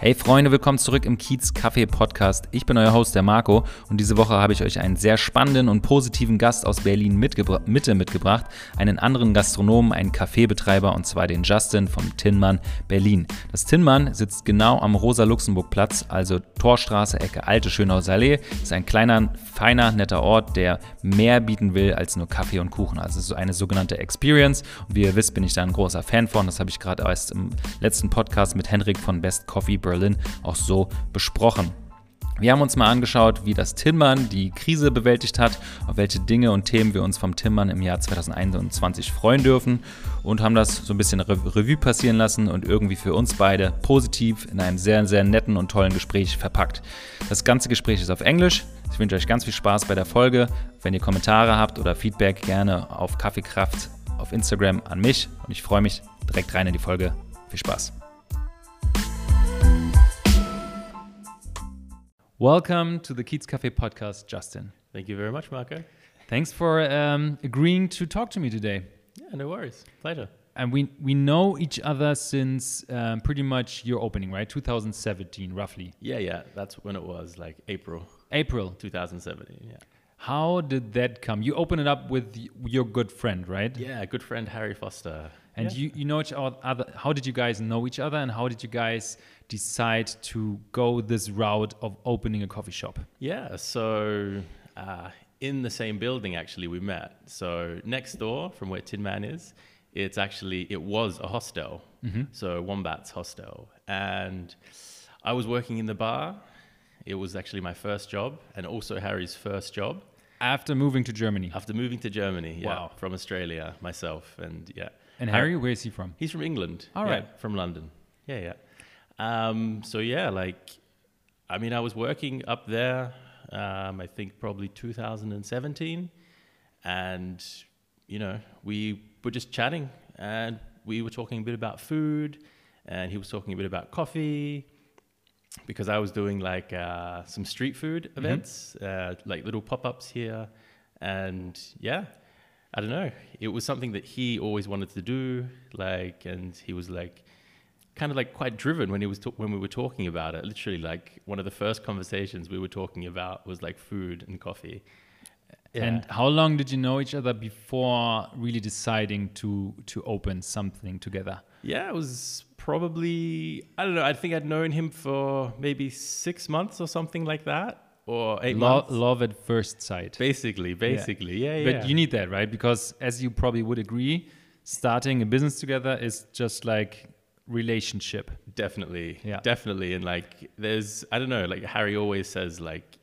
Hey Freunde, willkommen zurück im Kiez Kaffee Podcast. Ich bin euer Host, der Marco, und diese Woche habe ich euch einen sehr spannenden und positiven Gast aus Berlin Mitte mitgebracht, einen anderen Gastronomen, einen Kaffeebetreiber, und zwar den Justin vom Tinman Berlin. Das Tinman sitzt genau am Rosa-Luxemburg-Platz, also Torstraße, Ecke Alte Schönhauser Allee. Ist ein kleiner, feiner, netter Ort, der mehr bieten will als nur Kaffee und Kuchen. Also es ist eine sogenannte Experience, und wie ihr wisst, bin ich da ein großer Fan von. Das habe ich gerade erst im letzten Podcast mit Henrik von Best Coffee Berlin auch so besprochen. Wir haben uns mal angeschaut, wie das Tinman die Krise bewältigt hat, auf welche Dinge und Themen wir uns vom Tinman im Jahr 2021 freuen dürfen, und haben das so ein bisschen Revue passieren lassen und irgendwie für uns beide positiv in einem sehr, sehr netten und tollen Gespräch verpackt. Das ganze Gespräch ist auf Englisch. Ich wünsche euch ganz viel Spaß bei der Folge. Wenn ihr Kommentare habt oder Feedback, gerne auf Kaffeekraft auf Instagram an mich, und ich freue mich direkt rein in die Folge. Viel Spaß! Welcome to the Kiez Cafe podcast, Justin. Thank you very much, Marco. Thanks for agreeing to talk to me today. Yeah, no worries. Pleasure. And we know each other since pretty much your opening, right? 2017, roughly. Yeah. That's when it was, like April April 2017, yeah. How did that come? You opened it up with your good friend, right? Yeah, good friend Harry Foster. And yeah. you know each other. How did you guys know each other, and how did you guys decide to go this route of opening a coffee shop? Yeah, so in the same building, actually, we met. So next door from where Tinman is, it was a hostel. Mm-hmm. So Wombat's Hostel. And I was working in the bar. It was actually my first job, and also Harry's first job. After moving to Germany? After moving to Germany, yeah. Wow. From Australia, myself, and yeah. And Harry, where is he from? He's from England. All right. Yeah, from London. Yeah. So yeah, I was working up there, I think probably 2017. And, we were just chatting, and we were talking a bit about food, and he was talking a bit about coffee, because I was doing some street food events, like little pop-ups here. And yeah, I don't know. It was something that he always wanted to do, and he was kind of quite driven when we were talking about it. Literally, one of the first conversations we were talking about was food and coffee. Yeah. And how long did you know each other before really deciding to open something together? Yeah, it was probably, I don't know, I think I'd known him for maybe 6 months or something like that. Or 8 months. Love at first sight. Basically, yeah. But you need that, right? Because as you probably would agree, starting a business together is just like relationship. Definitely. Yeah. Definitely. And there's, I don't know, Harry always says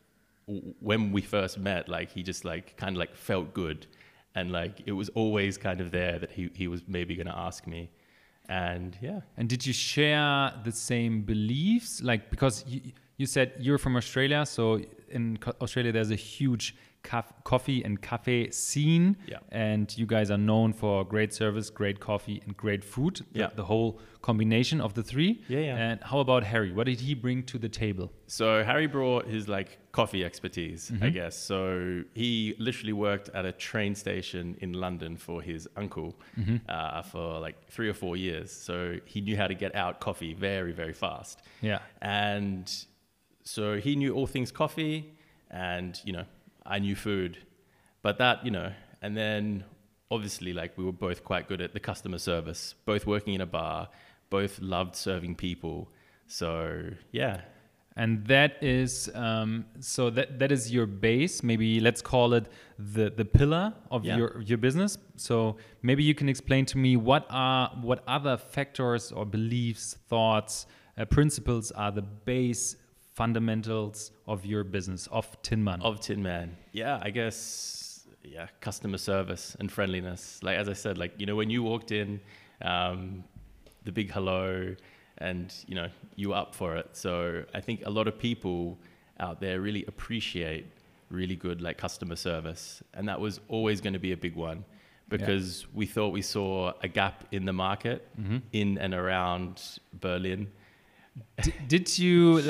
when we first met, he just kind of felt good. And it was always kind of there that he was maybe going to ask me. And yeah. And did you share the same beliefs? Because you said you're from Australia, so in Australia there's a huge coffee and cafe scene, yeah. And you guys are known for great service, great coffee, and great food. Yeah. The whole combination of the three. Yeah. And how about Harry? What did he bring to the table? So Harry brought his coffee expertise, Mm-hmm. I guess. So he literally worked at a train station in London for his uncle for 3 or 4 years. So he knew how to get out coffee very, very fast. Yeah. And so he knew all things coffee, and, I knew food. But that, and then obviously we were both quite good at the customer service, both working in a bar, both loved serving people. So, yeah. And that is, that is your base. Maybe let's call it the pillar of your business. So maybe you can explain to me what other factors or beliefs, thoughts, principles are the base fundamentals of your business, of Tinman. Yeah, I guess, customer service and friendliness. As I said, when you walked in, the big hello, and, you were up for it. So I think a lot of people out there really appreciate really good customer service. And that was always going to be a big one, because we thought we saw a gap in the market in and around Berlin. Did you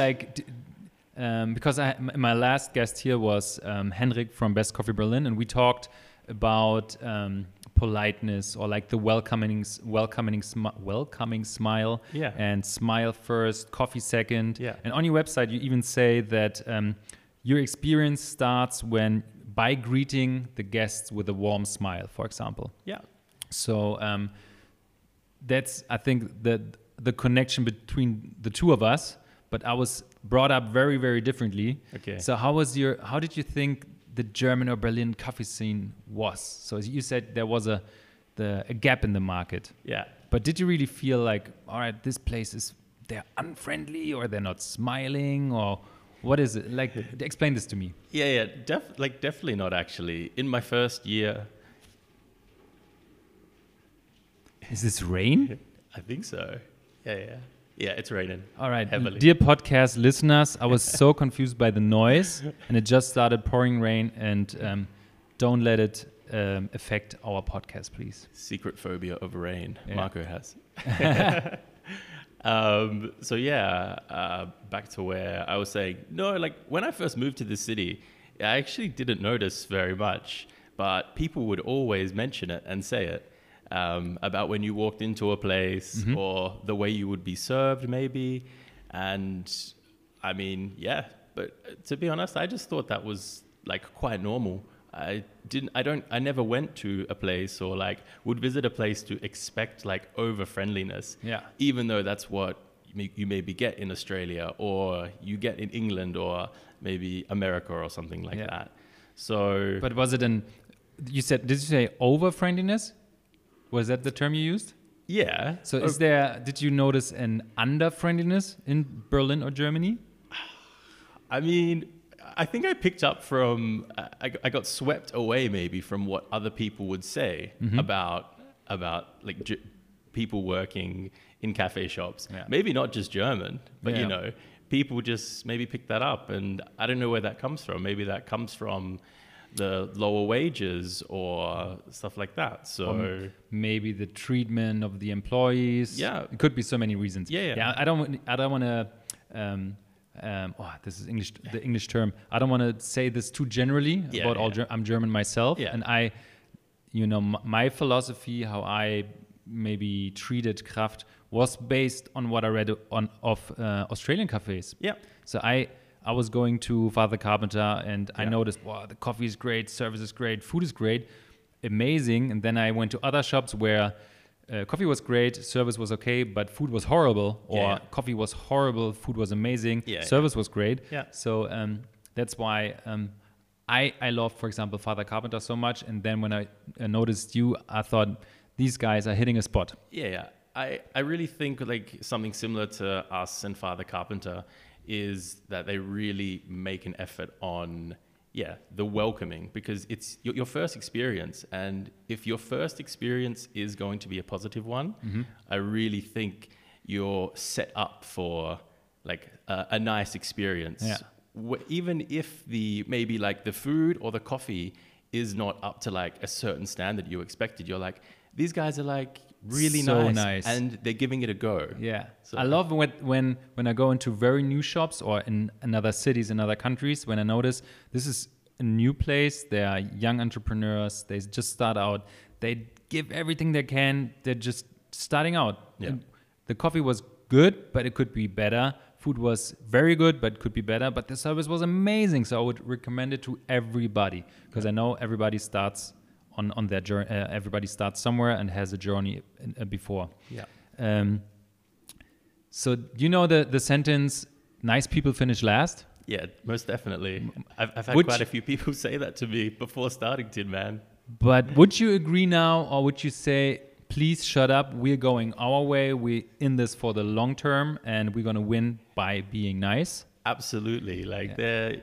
because my last guest here was Henrik from Best Coffee Berlin, and we talked about politeness or like the welcoming smile, Yeah. and smile first, coffee second. Yeah. And on your website, you even say that your experience starts by greeting the guests with a warm smile, for example. Yeah. So that's, I think, the connection between the two of us. But I was brought up very, very differently. Okay. So how did you think the German or Berlin coffee scene was? So as you said, there was a gap in the market. Yeah. But did you really feel like, all right, this place they're unfriendly, or they're not smiling, or what is it? Like, explain this to me. Yeah. Definitely not actually. In my first year, Is this rain? I think so. Yeah. Yeah, it's raining. All right, heavily. dear podcast listeners, I was so confused by the noise, and it just started pouring rain, and don't let it affect our podcast, please. Secret phobia of rain. Yeah. Marco has. So back to where I was saying, no, like when I first moved to the city, I actually didn't notice very much, but people would always mention it and say it. About when you walked into a place, or the way you would be served maybe. And I mean, yeah, but to be honest, I just thought that was like quite normal. I never went to a place or like would visit a place to expect like over friendliness. Yeah. Even though that's what you maybe get in Australia, or you get in England, or maybe America or something like that. So, But was it did you say over friendliness? Was that the term you used? yeah. So did you notice an under friendliness in Berlin or Germany? I mean, I think I picked up from, I got swept away maybe from what other people would say about like people working in cafe shops. Yeah. Maybe not just German, but Yeah. you know, people just maybe pick that up, and I don't know where that comes from. Maybe that comes from the lower wages or stuff like that. So Maybe the treatment of the employees. Yeah. It could be so many reasons. Yeah. I don't want to. This is English. The English term. I don't want to say this too generally about all. I'm German myself, and my philosophy, how I maybe treated Kraft, was based on what I read of Australian cafes. Yeah. So I was going to Father Carpenter, and I noticed, wow, the coffee is great, service is great, food is great, amazing. And then I went to other shops where coffee was great, service was okay, but food was horrible, or coffee was horrible, food was amazing, service was great. Yeah. So that's why I love, for example, Father Carpenter so much. And then when I noticed you, I thought, these guys are hitting a spot. Yeah. I really think like something similar to us and Father Carpenter is that they really make an effort on the welcoming, because it's your first experience, and if your first experience is going to be a positive one, I really think you're set up for like a nice experience. Even if maybe like the food or the coffee is not up to like a certain standard you expected, you're like, these guys are like really so nice, and they're giving it a go. Yeah. So I love when I go into very new shops or in another cities, in other countries, when I notice this is a new place, there are young entrepreneurs, they just start out, they give everything they can, they're just starting out. Yeah. And the coffee was good, but it could be better. Food was very good, but could be better. But the service was amazing, so I would recommend it to everybody, because I know everybody starts on their journey. Everybody starts somewhere and has a journey before. Yeah. So you know the sentence, "Nice people finish last." Yeah, most definitely. I've had quite a few people say that to me before starting Tin Man. But would you agree now, or would you say, please shut up, we're going our way, we're in this for the long term, and we're going to win by being nice? Absolutely. Like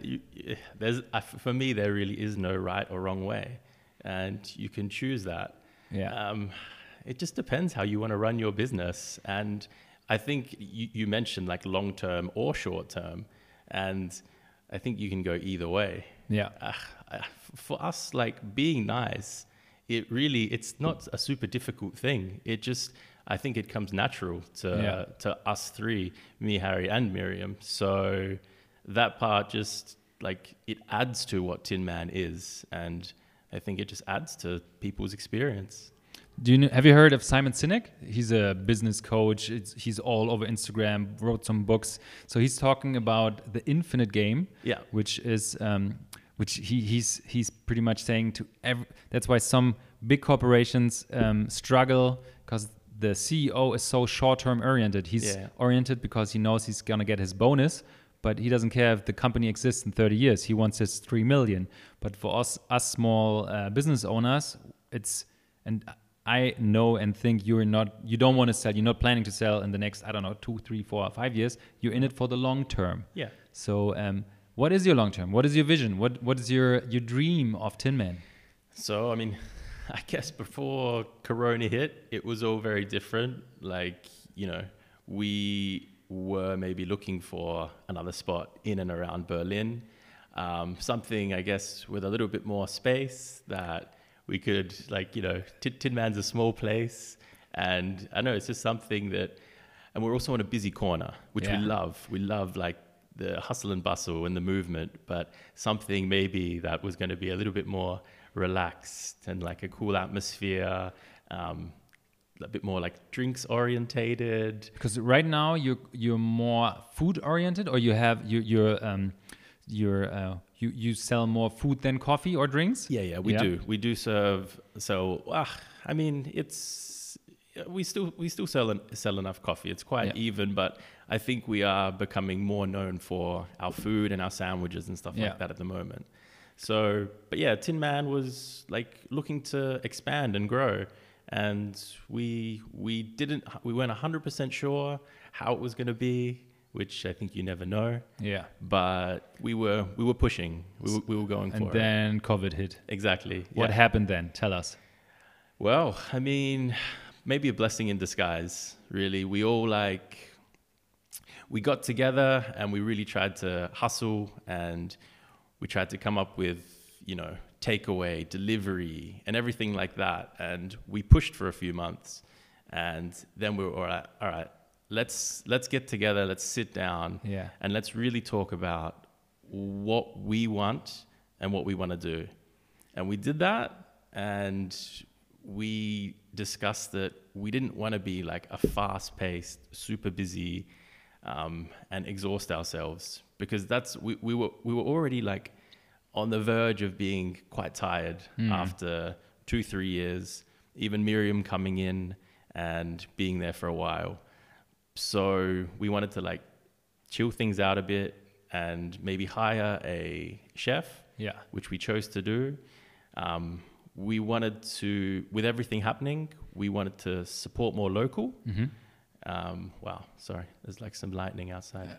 for me, there really is no right or wrong way, and you can choose that. Yeah. It just depends how you want to run your business. And I think you mentioned like long term or short term, and I think you can go either way. Yeah. For us, like being nice, it's not a super difficult thing. I think it comes natural to us three, me, Harry, and Miriam. So that part just like it adds to what Tin Man is, and I think it just adds to people's experience. Have you heard of Simon Sinek? He's a business coach. He's all over Instagram, wrote some books. So he's talking about the infinite game, Yeah. which is which he's pretty much saying to that's why some big corporations struggle, because the CEO is so short-term oriented. He's oriented because he knows he's gonna get his bonus, but he doesn't care if the company exists in 30 years. He wants his 3 million. But for us small business owners, and I know and think you don't want to sell. You're not planning to sell in the next, I don't know, 2, 3, 4, 5 years. You're in it for the long term. Yeah. So what is your long term? What is your vision? What is your dream of Tin Man? So, I mean, I guess before Corona hit, it was all very different. Like, we were maybe looking for another spot in and around Berlin. Something, I guess, with a little bit more space that we could, Tin Man's a small place. And I know it's just something that, and we're also in a busy corner, which we love. We love like the hustle and bustle and the movement, but something maybe that was going to be a little bit more relaxed and like a cool atmosphere, a bit more like drinks orientated. Because right now you're more food oriented, or you sell more food than coffee or drinks? Yeah, we do. We do serve. So, I mean, we still sell enough coffee. It's quite even, but I think we are becoming more known for our food and our sandwiches and stuff like that at the moment. So, but yeah, Tin Man was like looking to expand and grow, and we weren't 100% sure how it was going to be, which I think you never know. Yeah. But we were pushing. We were going for it. And then COVID hit. Exactly. What happened then? Tell us. Well, I mean, maybe a blessing in disguise, really. We all we got together and we really tried to hustle, and we tried to come up with, takeaway, delivery, and everything like that. And we pushed for a few months, and then we were all right, let's get together, let's sit down, and let's really talk about what we want and what we want to do. And we did that, and we discussed that we didn't want to be like a fast-paced, super busy, and exhaust ourselves, because we were already like on the verge of being quite tired after 2-3 years. Even Miriam coming in and being there for a while. So we wanted to like chill things out a bit and maybe hire a chef, which we chose to do. We wanted to, with everything happening, we wanted to support more local. Wow, sorry, there's like some lightning outside.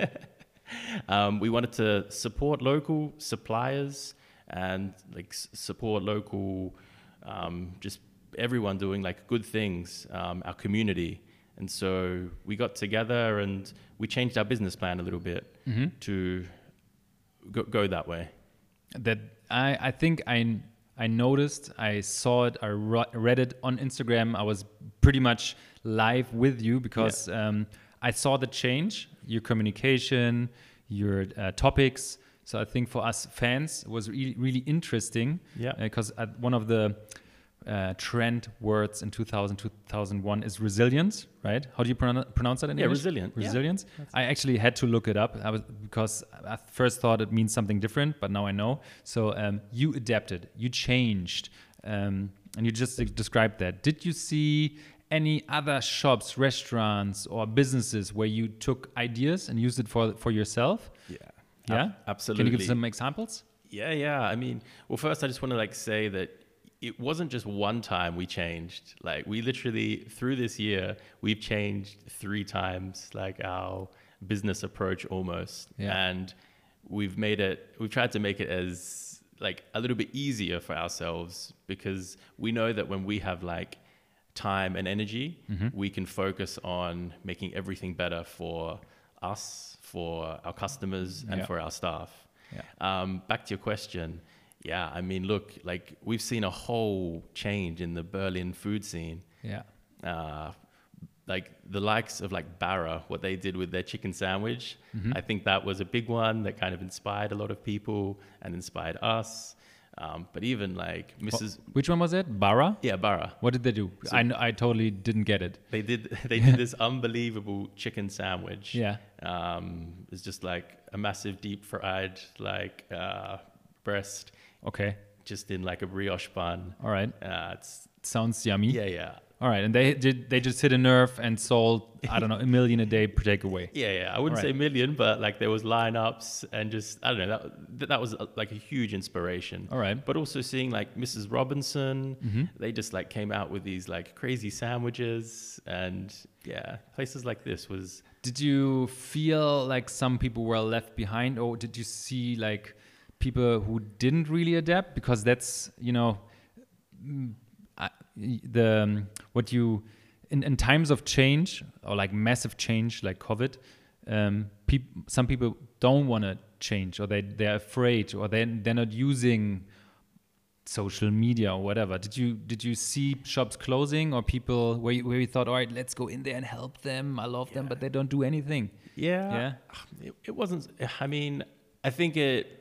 We wanted to support local suppliers and like support local, just everyone doing like good things, our community. And so we got together and we changed our business plan a little bit to go that way. That I think I noticed, I saw it, I read it on Instagram. I was pretty much live with you because I saw the change, your communication, your topics. So I think for us fans, it was really, really interesting. Because one of the trend words in 2001 is resilience, right? How do you pronounce that in English? Resilience. Yeah. I actually had to look it up because I first thought it means something different, but now I know. So you adapted, you changed, and you just described that. Did you see any other shops, restaurants, or businesses where you took ideas and used it for yourself? Yeah, absolutely. Can you give some examples? Yeah. I mean, well, first I just want to say that it wasn't just one time we changed. Like we literally, through this year, we've changed 3 times, like our business approach almost. And we've tried to make it as like a little bit easier for ourselves, because we know that when we have like time and energy, we can focus on making everything better for us, for our customers, and for our staff. Back to your question. Yeah, I mean, look, like we've seen a whole change in the Berlin food scene. Like the likes of like Barra, what they did with their chicken sandwich. I think that was a big one that kind of inspired a lot of people and inspired us. But even like Mrs. Which one was it? Bara? Yeah, Bara. What did they do? So- I totally didn't get it. They did this unbelievable chicken sandwich. Yeah. It's just like a massive deep fried like breast, Okay. just in like a brioche bun. All right. It's Sounds yummy. yeah. All right. And they just hit a nerve and sold, I don't know, 1 million a day per takeaway. Yeah. I wouldn't All say right. million, but like there was lineups and just I don't know. That was like a huge inspiration. All right. But also seeing like Mrs. Robinson, they just like came out with these like crazy sandwiches, and yeah, places like this was. Did you feel like some people were left behind, or did you see like people who didn't really adapt? Because that's, you know, what you in times of change or like massive change like COVID, some people don't want to change, or they're afraid, or they're not using social media or whatever. Did you see shops closing, or people where you thought, all right, let's go in there and help them, I love them, but they don't do anything? Yeah. It wasn't. I mean, I think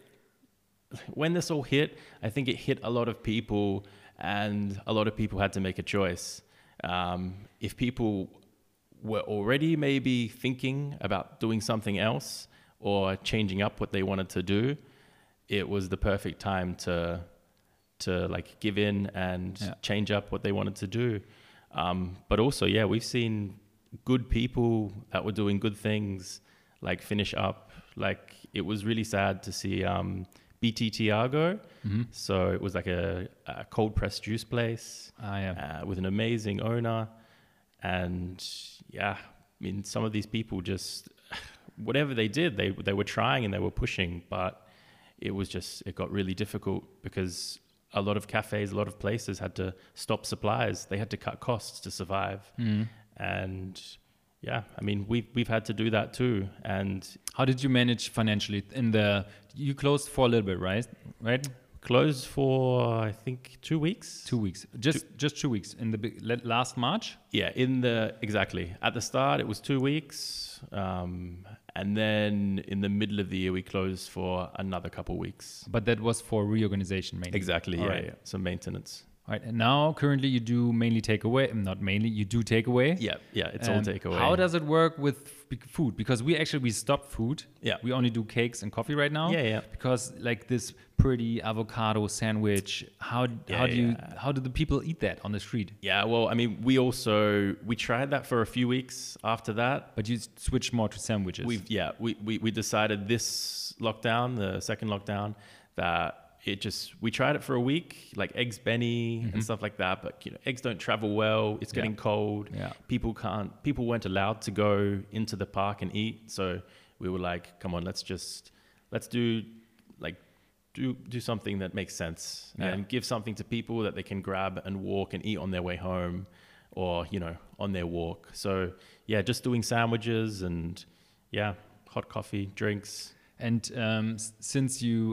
when this all hit, I think it hit a lot of people, and a lot of people had to make a choice. If people were already maybe thinking about doing something else or changing up what they wanted to do, it was the perfect time to like give in and change up what they wanted to do. But also, yeah, we've seen good people that were doing good things like finish up. Like it was really sad to see BT Tiago. So it was like a cold pressed juice place with an amazing owner. And yeah, I mean, some of these people just, whatever they did, they were trying and they were pushing, but it got really difficult because a lot of cafes, a lot of places had to stop supplies. They had to cut costs to survive. And yeah, I mean, we've had to do that too. And how did you manage financially? You closed for a little bit, right? Closed for, I think, 2 weeks. 2 weeks. Just 2 weeks in the last March? Yeah, exactly. At the start, it was 2 weeks. And then in the middle of the year, we closed for another couple of weeks. But that was for reorganization mainly? Exactly, yeah. Some maintenance. All right, and now currently you do mainly takeaway, not mainly, you do takeaway. Yeah, it's all takeaway. How does it work with food? Because we stopped food. Yeah. We only do cakes and coffee right now. Yeah. Because like this pretty avocado sandwich, how do the people eat that on the street? Yeah, well, I mean, we tried that for a few weeks after that. But you switched more to sandwiches. We decided this lockdown, the second lockdown, that we tried it for a week, like eggs Benny and stuff like that. But eggs don't travel well. It's getting cold. Yeah. People weren't allowed to go into the park and eat. So we were like, come on, let's do something that makes sense and give something to people that they can grab and walk and eat on their way home or, on their walk. So yeah, just doing sandwiches and hot coffee, drinks. And since you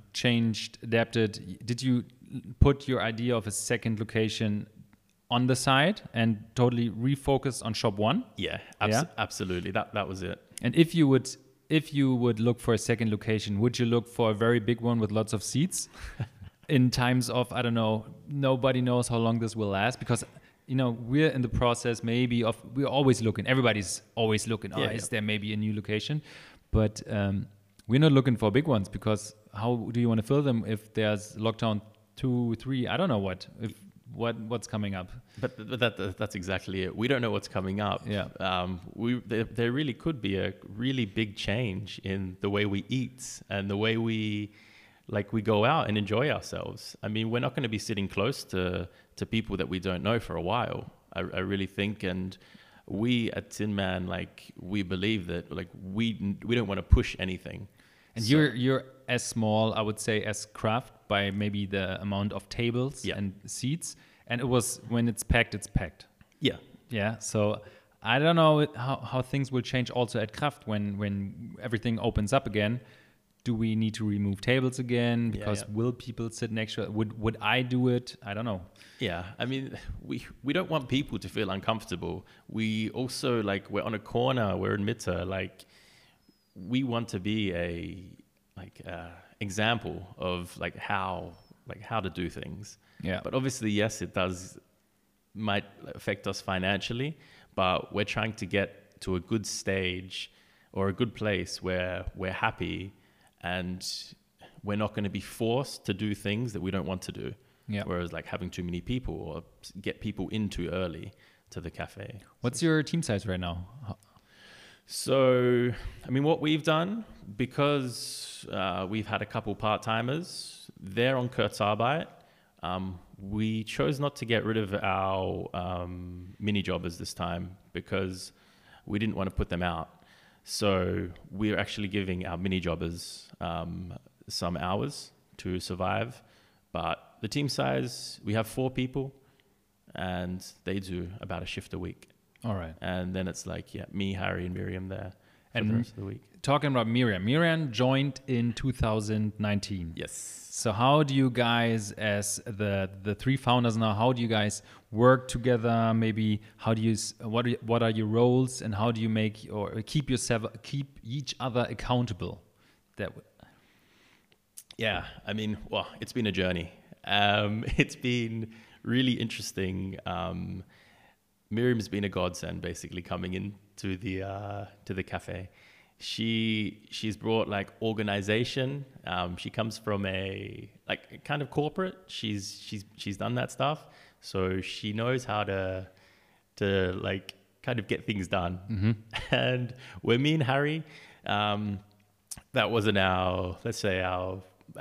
adapted, did you put your idea of a second location on the side and totally refocus on shop one? Yeah, absolutely. That was it. And if you would look for a second location, would you look for a very big one with lots of seats in times of, I don't know, nobody knows how long this will last? Because we're in the process we're always looking. Everybody's always looking. Is there maybe a new location? But we're not looking for big ones, because how do you want to fill them if there's lockdown 2, 3? I don't know what's coming up. But that's exactly it. We don't know what's coming up. Yeah. There really could be a really big change in the way we eat and the way we go out and enjoy ourselves. I mean, we're not going to be sitting close to people that we don't know for a while. I really think, and we at Tin Man, we believe that we don't want to push anything. And you're as small, I would say, as Craft by maybe the amount of tables and seats. And it was, when it's packed, it's packed. Yeah. Yeah. So I don't know how things will change also at Craft when everything opens up again. Do we need to remove tables again? Because will people sit next to it? Would I do it? I don't know. Yeah, I mean, we don't want people to feel uncomfortable. We also, we're on a corner, we're in Mitte, we want to be a example of how like how to do things. Yeah. But obviously, yes, it might affect us financially, but we're trying to get to a good stage or a good place where we're happy and we're not going to be forced to do things that we don't want to do. Yeah. Whereas like having too many people or get people in too early to the cafe. What's your team size right now? So, I mean, what we've done, because we've had a couple part-timers, they're on Kurzarbeit. We chose not to get rid of our mini jobbers this time because we didn't want to put them out. So we're actually giving our mini jobbers some hours to survive. But the team size, we have 4 people and they do about a shift a week. All right. And then it's like, yeah, me, Harry, and Miriam there for And the rest of the week. Talking about Miriam. Miriam joined in 2019. Yes. So how do you guys, as the 3 founders now, how do you guys work together? Maybe how do you, what are your roles, and how do you make or keep each other accountable? Yeah, I mean, well, it's been a journey. It's been really interesting. Miriam's been a godsend, basically coming into the cafe. She's brought like organization. She comes from a like kind of corporate. She's done that stuff, so she knows how to like kind of get things done. Mm-hmm. And when me and Harry, that wasn't our, let's say our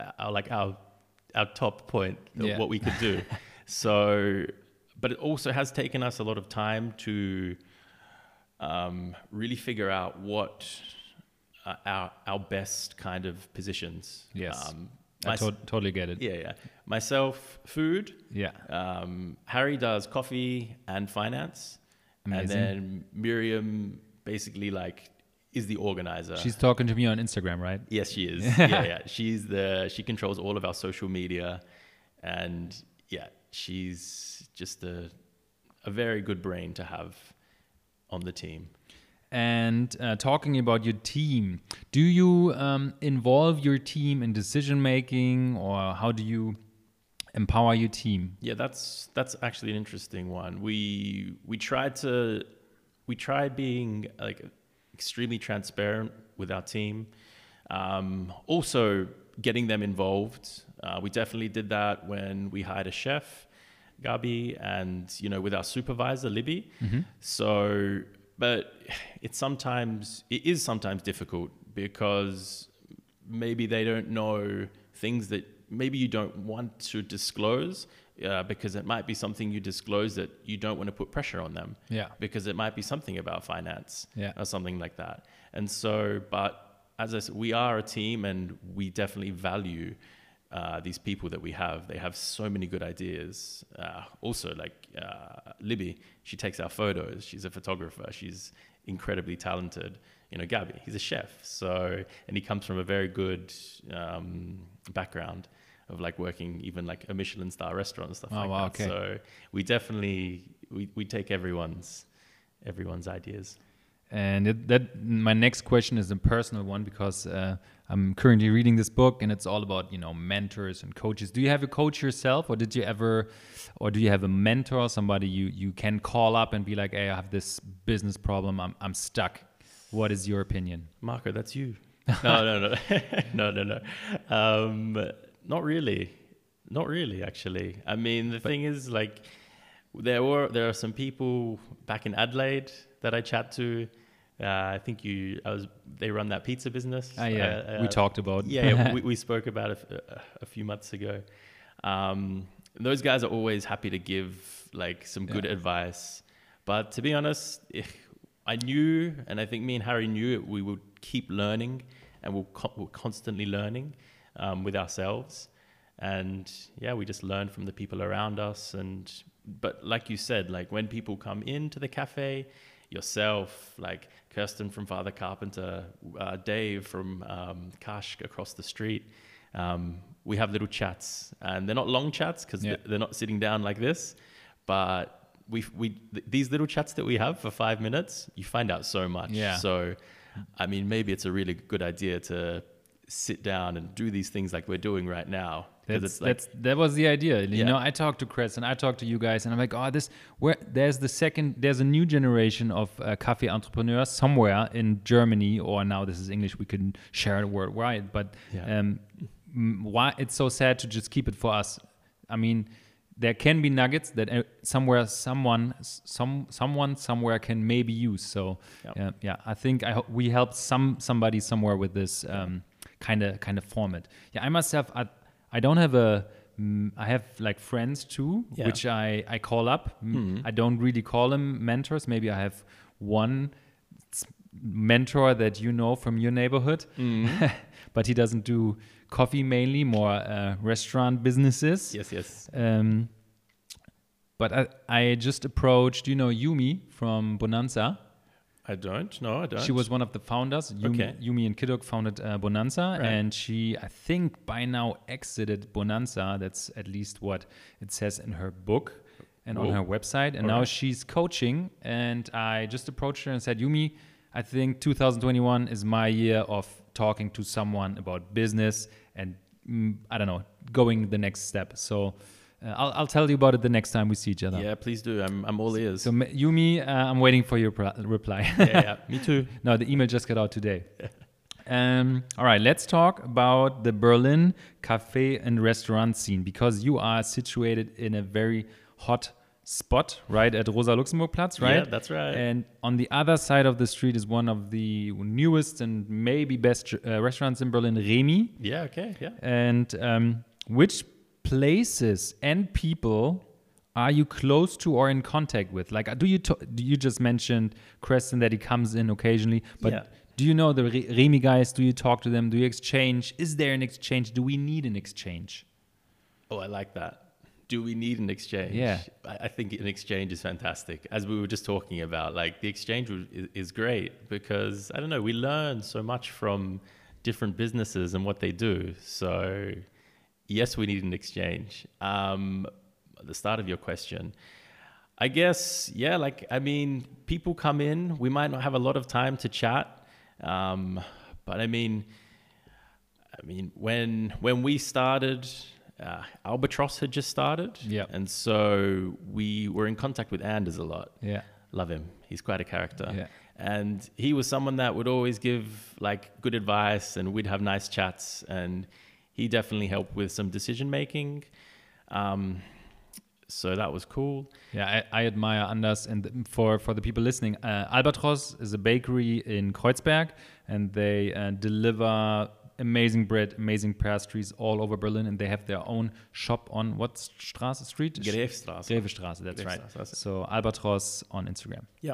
top point of what we could do. So, but it also has taken us a lot of time to really figure out what our best kind of positions. Yes, I totally get it. Yeah. Myself, food. Yeah. Harry does coffee and finance. Amazing. And then Miriam basically like is the organizer. She's talking to me on Instagram, right? Yes, she is. Yeah. She controls all of our social media, and yeah, she's just a very good brain to have on the team. And talking about your team, do you involve your team in decision making, or how do you empower your team? Yeah, that's actually an interesting one. We tried being like extremely transparent with our team. Also getting them involved. We definitely did that when we hired a chef, Gabi, and with our supervisor, Libby. Mm-hmm. So, but it is sometimes difficult because maybe they don't know things that maybe you don't want to disclose, because it might be something you disclose that you don't want to put pressure on them. Yeah. Because it might be something about finance, or something like that. And so, but as I said, we are a team, and we definitely value these people that we have. They have so many good ideas. Also, like Libby, she takes our photos. She's a photographer. She's incredibly talented. Gabi, he's a chef. So, and he comes from a very good background of like working even like a Michelin star restaurant and stuff that. Okay. So we definitely we take everyone's ideas. And that my next question is a personal one, because I'm currently reading this book, and it's all about mentors and coaches. Do you have a coach yourself, or do you have a mentor, somebody you can call up and be like, hey, I have this business problem, I'm stuck? What is your opinion? Marco, that's you. No. No. Not really, actually. I mean, the thing is, like, there are some people back in Adelaide that I chat to. I think they run that pizza business. We talked about. We spoke about it a few months ago. Those guys are always happy to give like some good advice. But to be honest, I knew, and I think me and Harry knew we would keep learning, and we're constantly learning with ourselves. And we just learn from the people around us. But like you said, like when people come into the cafe, yourself, like Kirsten from Father Carpenter, Dave from Kash across the street, we have little chats, and they're not long chats because they're not sitting down like this, but these little chats that we have for 5 minutes, you find out so much. So I mean, maybe it's a really good idea to sit down and do these things like we're doing right now. That was the idea. You know, I talked to Chris and I talked to you guys, and I'm like, there's a new generation of cafe entrepreneurs somewhere in Germany, or now this is English, we can share it worldwide. But why it's so sad to just keep it for us? I mean, there can be nuggets that someone somewhere can maybe use. So I think we helped somebody somewhere with this kind of format. Yeah, I myself, I don't have I have like friends too, which I call up. I don't really call them mentors. Maybe I have one mentor that you know from your neighborhood, but he doesn't do coffee mainly, more restaurant businesses. Yes. But I just approached, Yumi from Bonanza. I don't. No, I don't. She was one of the founders. Yumi and Kidok founded Bonanza, and she, I think, by now exited Bonanza. That's at least what it says in her book and on her website. And now she's coaching, and I just approached her and said, Yumi, I think 2021 is my year of talking to someone about business and, I don't know, going the next step. So I'll tell you about it the next time we see each other. Yeah, please do. I'm all ears. So Yumi, I'm waiting for your reply. Yeah, me too. No, the email just got out today. All right, let's talk about the Berlin cafe and restaurant scene, because you are situated in a very hot spot, right, at Rosa-Luxemburg-Platz, right? Yeah, that's right. And on the other side of the street is one of the newest and maybe best restaurants in Berlin, Remi. Yeah, okay, yeah. And which places and people are you close to or in contact with? Like, do you just mentioned Creston that he comes in occasionally, but do you know the Remi guys? Do you talk to them? Do you exchange? Is there an exchange? Do we need an exchange? Oh, I like that. Do we need an exchange? Yeah. I think an exchange is fantastic. As we were just talking about, like, the exchange is great because, I don't know, we learn so much from different businesses and what they do. So yes, we need an exchange. At the start of your question, I guess, people come in, we might not have a lot of time to chat. But I mean, when we started, Albatross had just started. Yeah. And so we were in contact with Anders a lot. Yeah. Love him. He's quite a character. Yeah. And he was someone that would always give like good advice, and we'd have nice chats, and he definitely helped with some decision making. So that was cool. Yeah, I admire Anders. And for the people listening, Albatross is a bakery in Kreuzberg, and they deliver amazing bread, amazing pastries all over Berlin, and they have their own shop on what street? Grefstraße. Grefstraße, that's right. So Albatross on Instagram. Yeah.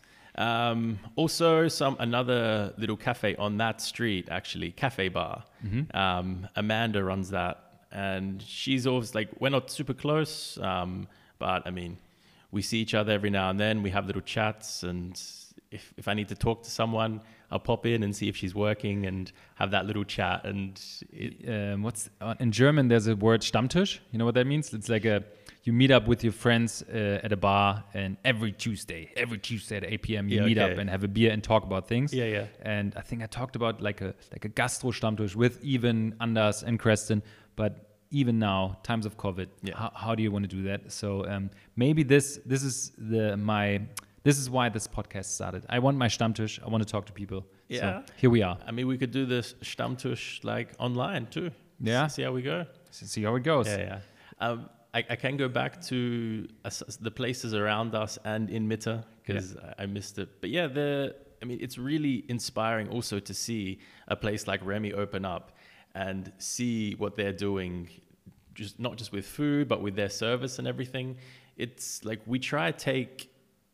Also another little cafe on that street, actually, Cafe Bar. Amanda runs that, and she's always like, we're not super close, but I mean, we see each other every now and then. We have little chats, and if I need to talk to someone, I'll pop in and see if she's working and have that little chat. And in German, there's a word Stammtisch. You know what that means? It's like you meet up with your friends at a bar, and every Tuesday at 8 p.m. you meet up and have a beer and talk about things. Yeah. And I think I talked about like a gastro Stammtisch with even Anders and Creston, but even now, times of COVID, how do you want to do that? So maybe this is why this podcast started. I want my Stammtisch. I want to talk to people. Yeah. So here we are. I mean, we could do this Stammtisch like online too. Yeah. See how we go. See how it goes. Yeah. I can go back to the places around us and in Mitte because I missed it. But yeah, it's really inspiring also to see a place like Remi open up and see what they're doing, not just with food, but with their service and everything. It's like we try to take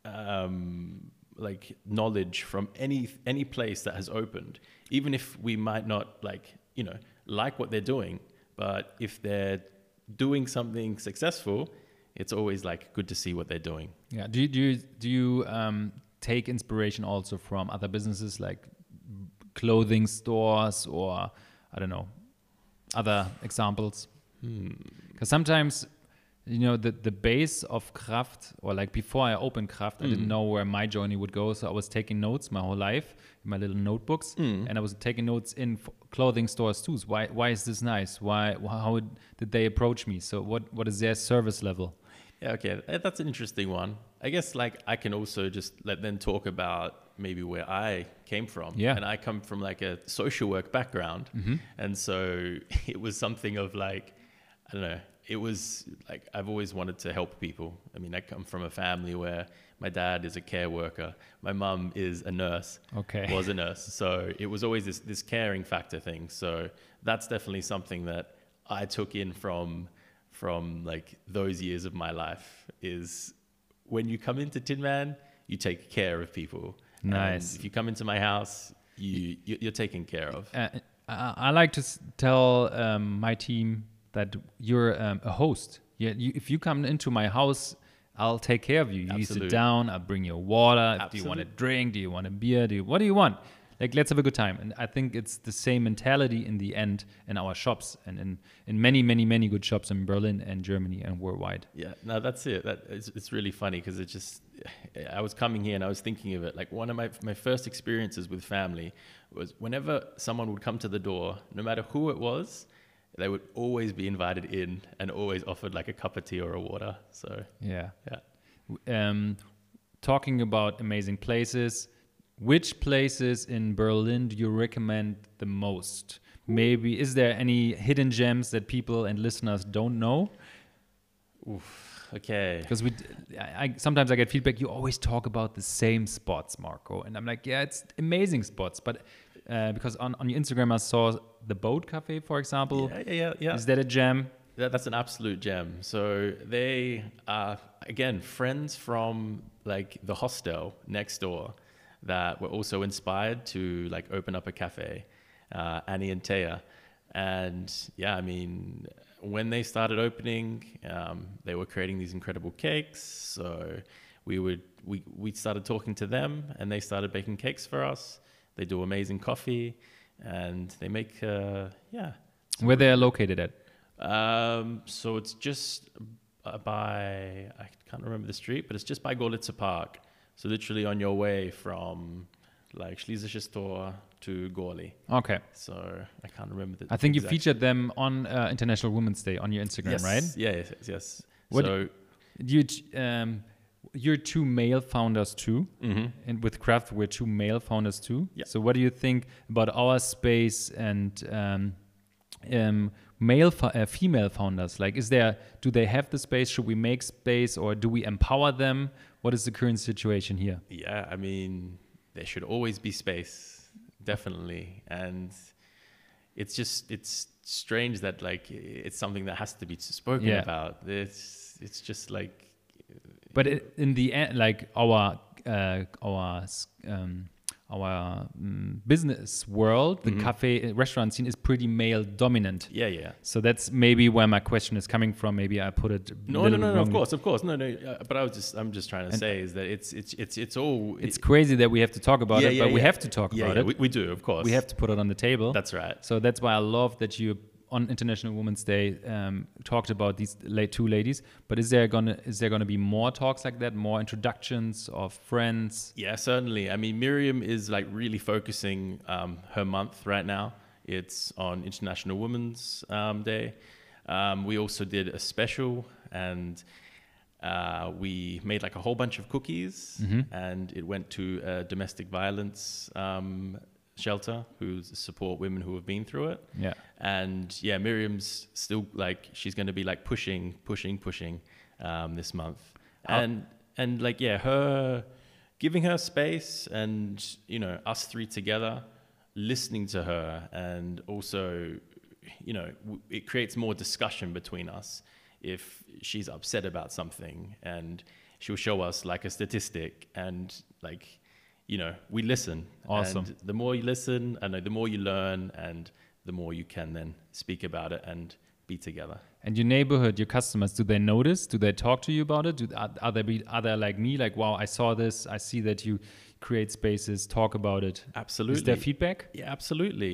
like knowledge from any place that has opened, even if we might not like what they're doing, but if they're doing something successful, it's always like good to see what they're doing. Yeah. Do you take inspiration also from other businesses like clothing stores or I don't know, other examples? Because sometimes You know, the base of Kraft, or like before I opened Kraft, I didn't know where my journey would go. So I was taking notes my whole life in my little notebooks, and I was taking notes in clothing stores too. So why is this nice? How did they approach me? So what is their service level? Yeah, okay, that's an interesting one. I guess like I can also just let them talk about maybe where I came from. Yeah. And I come from like a social work background. And so it was something of like, I don't know, it was like I've always wanted to help people. I mean, I come from a family where my dad is a care worker. My mum is a nurse, was a nurse. So it was always this caring factor thing. So that's definitely something that I took in from like those years of my life, is when you come into Tin Man, you take care of people. Nice. And if you come into my house, you're taken care of. I like to tell my team that you're a host. If you come into my house, I'll take care of you. You sit down, I'll bring you water. Do you want a drink? Do you want a beer? What do you want? Like, let's have a good time. And I think it's the same mentality in the end in our shops and in many, many, many good shops in Berlin and Germany and worldwide. Yeah, no, that's it. It's really funny because I was coming here and I was thinking of it. Like one of my first experiences with family was whenever someone would come to the door, no matter who it was, they would always be invited in and always offered like a cup of tea or a water. So yeah. Yeah. Talking about amazing places, which places in Berlin do you recommend the most? Maybe, is there any hidden gems that people and listeners don't know? Oof, okay. Because sometimes I get feedback, you always talk about the same spots, Marco. And I'm like, yeah, it's amazing spots. But because on your Instagram, I saw the Boat Cafe, for example. Yeah. Is that a gem? That's an absolute gem. So they are, again, friends from like the hostel next door that were also inspired to like open up a cafe, Annie and Taya. And yeah, I mean, when they started opening, they were creating these incredible cakes. So we started talking to them and they started baking cakes for us. They do amazing coffee and they make, Where they're located at? So it's just by, I can't remember the street, but it's just by Gorlitzer Park. So literally on your way from like Schlesisches Tor to Gorli. Okay. So I can't remember the I think exact. You featured them on International Women's Day on your Instagram, Yes. right? Yes. What, so you're two male founders too, and with Kraft we're two male founders too. Yeah. So what do you think about our space and female founders? Like, do they have the space? Should we make space, or do we empower them? What is the current situation here? Yeah, I mean, there should always be space, definitely. And it's strange that like it's something that has to be spoken about. It's just like. But in the end, like our business world, the cafe restaurant scene is pretty male dominant. Yeah. So that's maybe where my question is coming from. Maybe I put it No. Of course. No. But I'm just trying to say is that it's all. It's crazy that we have to talk about it, but we have to talk about it. We do, of course. We have to put it on the table. That's right. So that's why I love that you on International Women's Day talked about these two ladies. But is there gonna be more talks like that, more introductions of friends? Yeah, certainly. I mean, Miriam is like really focusing her month right now. It's on International Women's Day. We also did a special, and we made like a whole bunch of cookies, and it went to a domestic violence shelter who support women who have been through it. Yeah. And yeah, Miriam's still like, she's going to be like pushing this month. And like, yeah, her giving her space and, you know, us three together, listening to her, and also, you know, it creates more discussion between us. If she's upset about something, and she'll show us like a statistic, and like, you know, we listen. Awesome. And the more you listen, and the more you learn, and the more you can then speak about it and be together. And your neighborhood, your customers, do they notice? Do they talk to you about it? Are they like me? Like, wow, I saw this. I see that you create spaces, talk about it. Absolutely. Is there feedback? Yeah, absolutely. Like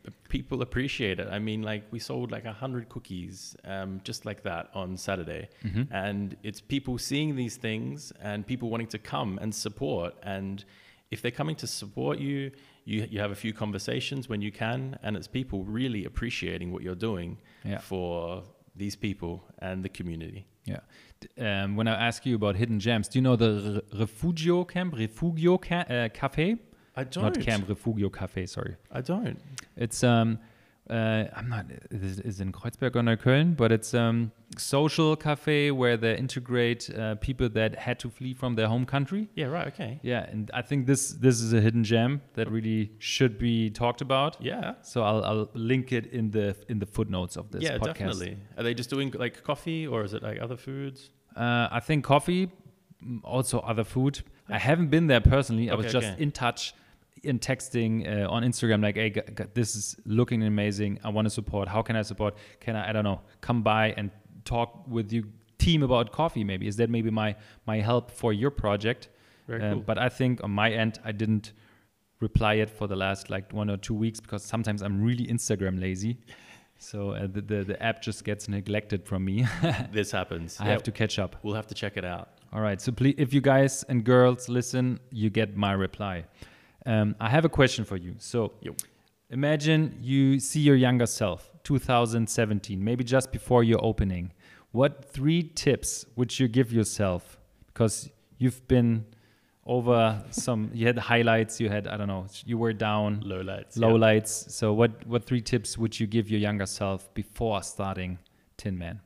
people appreciate it. I mean, like we sold like 100 cookies, just like that on Saturday. And it's people seeing these things and people wanting to come and support. And if they're coming to support you, you have a few conversations when you can, and it's people really appreciating what you're doing for these people and the community. Yeah. When I ask you about hidden gems, do you know the Refugio Cafe? I don't. Not Camp, Refugio Cafe, sorry. I don't. It's I'm not. It's in Kreuzberg or Neukölln, but it's social cafe where they integrate people that had to flee from their home country. Yeah. Right. Okay. Yeah, and I think this is a hidden gem that really should be talked about. Yeah. So I'll link it in the footnotes of this podcast. Yeah, definitely. Are they just doing like coffee, or is it like other foods? I think coffee, also other food. I haven't been there personally. I was just in touch. In texting on Instagram, like, hey, this is looking amazing. I want to support. How can I support? Can I don't know, come by and talk with you team about coffee maybe? Is that maybe my help for your project? Very cool. But I think on my end, I didn't reply it for the last like 1 or 2 weeks because sometimes I'm really Instagram lazy. So the app just gets neglected from me. This happens. I have to catch up. We'll have to check it out. All right. So please, if you guys and girls listen, you get my reply. I have a question for you. So imagine you see your younger self, 2017, maybe just before your opening. What 3 tips would you give yourself? Because you've been over you had highlights, you had, I don't know, you were down. Lowlights. So what 3 tips would you give your younger self before starting Tin Man?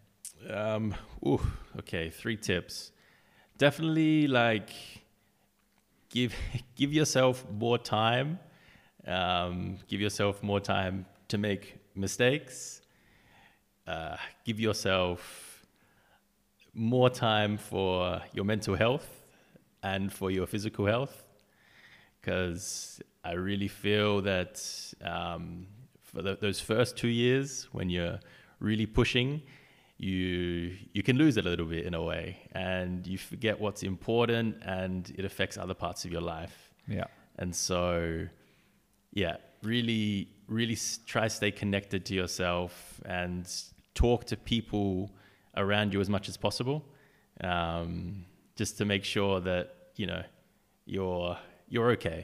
Okay, 3 tips. Definitely like... Give yourself more time. Give yourself more time to make mistakes. Give yourself more time for your mental health and for your physical health. Because I really feel that for those first 2 years, when you're really pushing, you can lose it a little bit in a way, and you forget what's important, and it affects other parts of your life. Yeah. And so, really try to stay connected to yourself and talk to people around you as much as possible, just to make sure that you're okay.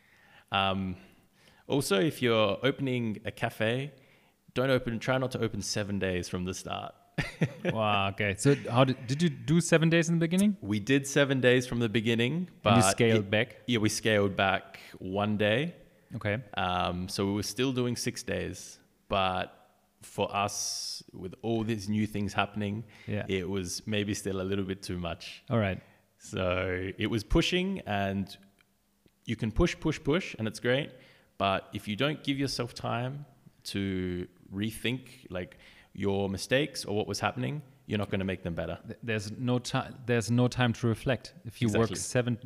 Also, if you're opening a cafe, try not to open 7 days from the start. Wow, okay. So how did you do 7 days in the beginning? We did 7 days from the beginning, but and you scaled back? Yeah, we scaled back 1 day. Okay. So we were still doing 6 days, but for us, with all these new things happening, it was maybe still a little bit too much. All right. So it was pushing, and you can push, and it's great. But if you don't give yourself time to rethink, like, your mistakes or what was happening, you're not going to make them better. There's no time to reflect. If you work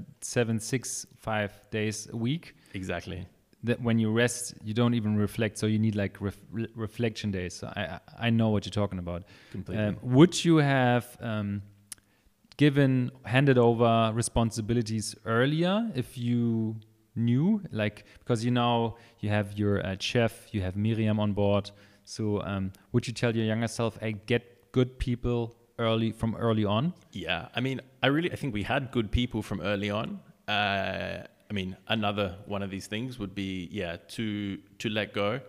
5 days a week, exactly, that when you rest, you don't even reflect. So you need like reflection days. So I know what you're talking about. Completely. Would you have handed over responsibilities earlier if you knew, like, because you have your chef, you have Miriam on board. So would you tell your younger self, hey, get good people from early on? Yeah, I mean, I think we had good people from early on. I mean, another one of these things would be, to let go.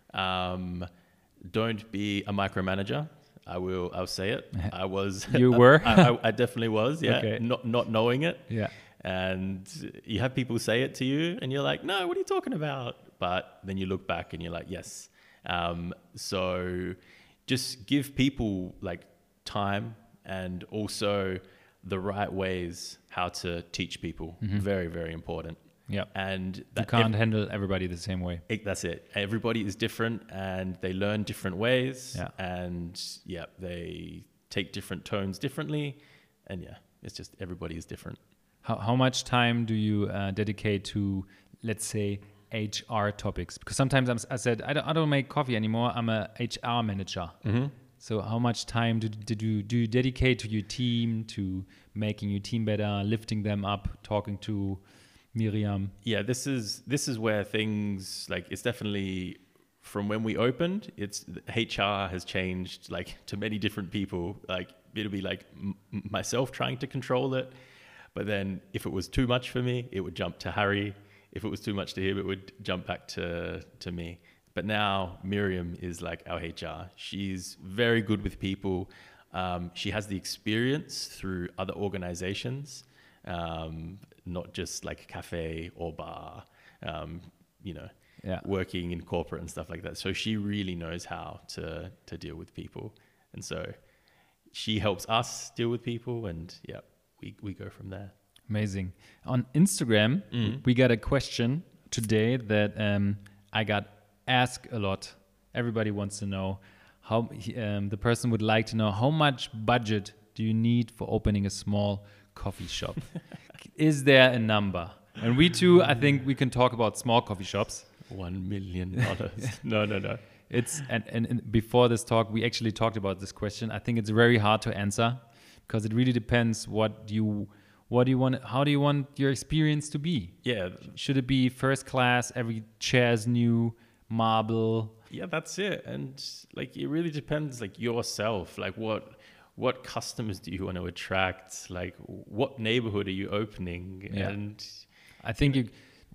Don't be a micromanager. I'll say it. I was. You were? I definitely was. Yeah. Okay. Not knowing it. Yeah. And you have people say it to you, and you're like, no, what are you talking about? But then you look back and you're like, yes. So just give people like time, and also the right ways how to teach people. Very, very important. Yeah. And you can't handle everybody the same way. That's it. Everybody is different, and they learn different ways. Yeah. And they take different tones differently. And it's just everybody is different. How much time do you dedicate to, let's say, HR topics? Because sometimes I said I don't make coffee anymore. I'm a HR manager. So how much time do you dedicate to your team, to making your team better, lifting them up, talking to Miriam? Yeah, this is where things, like, it's definitely from when we opened, it's HR has changed like to many different people. Like it'll be like myself trying to control it, but then if it was too much for me, it would jump to Harry. If it was too much to him, it would jump back to me. But now Miriam is like our HR. She's very good with people. She has the experience through other organizations, not just like a cafe or bar, working in corporate and stuff like that. So she really knows how to deal with people. And so she helps us deal with people, and we go from there. Amazing. On Instagram, we got a question today that I got asked a lot. Everybody wants to know how the person would like to know how much budget do you need for opening a small coffee shop? Is there a number? And we too, I think we can talk about small coffee shops. $1 million. No. It's and before this talk, we actually talked about this question. I think it's very hard to answer because it really depends what do you want, how do you want your experience to be? Yeah. Should it be first class, every chair is new, marble? Yeah, that's it. And like it really depends like yourself, like what customers do you want to attract? Like what neighborhood are you opening? Yeah. And I think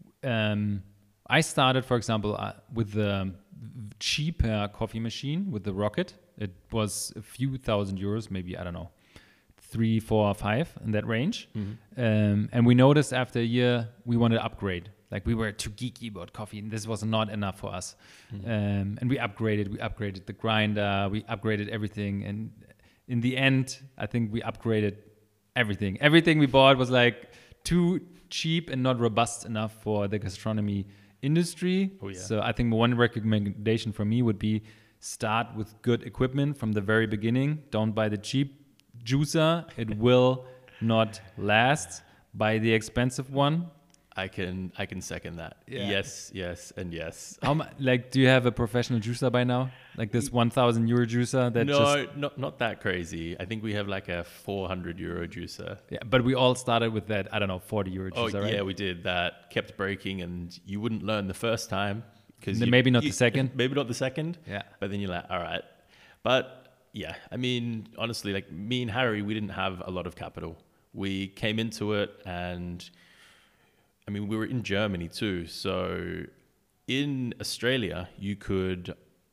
I started, for example, with the cheaper coffee machine with the Rocket. It was a few €1,000, maybe, I don't know, 3, 4, 5 in that range. And we noticed after a year we wanted to upgrade. Like we were too geeky about coffee, and this was not enough for us. And we upgraded the grinder, we upgraded everything, and in the end, I think we upgraded everything. Everything we bought was like too cheap and not robust enough for the gastronomy industry. Oh, yeah. So I think one recommendation for me would be start with good equipment from the very beginning. Don't buy the cheap juicer. It will not last. Buy the expensive one. I can second that. Yeah. Yes, and yes. Do you have a professional juicer by now? Like this €1,000 juicer that not that crazy. I think we have like a €400 juicer. Yeah, but we all started with that, I don't know, €40 juicer, right? Yeah, we did that. Kept breaking, and you wouldn't learn the first time because maybe not the second. Maybe not the second. Yeah. But then you're like, all right. But yeah, I mean, honestly, like me and Harry, we didn't have a lot of capital. We came into it, and I mean, we were in Germany too. So in Australia, you could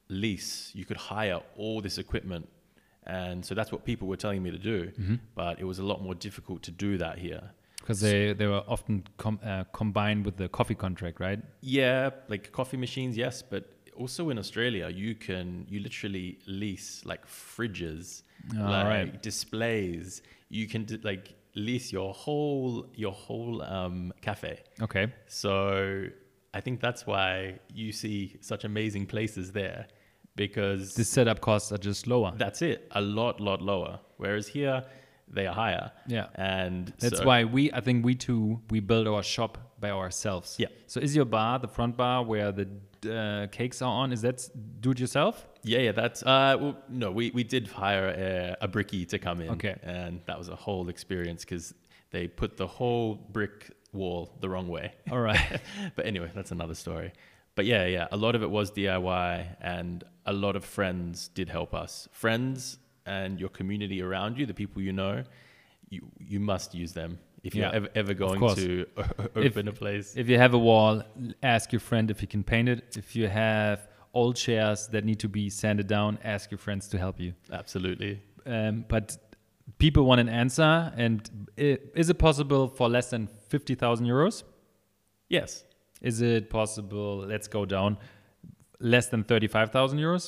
hire all this equipment. And so that's what people were telling me to do. But it was a lot more difficult to do that here. Because they were often combined with the coffee contract, right? Yeah, like coffee machines, yes. But also in Australia, you literally lease like fridges, displays. You can lease your whole cafe. Okay. So I think that's why you see such amazing places there, because the setup costs are just lower. That's it, a lot lower. Whereas here, they are higher. Yeah. And that's why I think we build our shop by ourselves. Yeah. So is your bar, the front bar where the cakes are on, is that do it yourself? Yeah, that's no, we did hire a brickie to come in. Okay. And that was a whole experience because they put the whole brick wall the wrong way. All right. But anyway, that's another story. But yeah, a lot of it was DIY, and a lot of friends did help us. Friends and your community around you, the people you know, you must use them if you're ever going to open a place. If you have a wall, ask your friend if he can paint it. If you have old chairs that need to be sanded down, ask your friends to help you. Absolutely. But people want an answer. And is it possible for less than €50,000? Yes. Is it possible, let's go down, less than €35,000?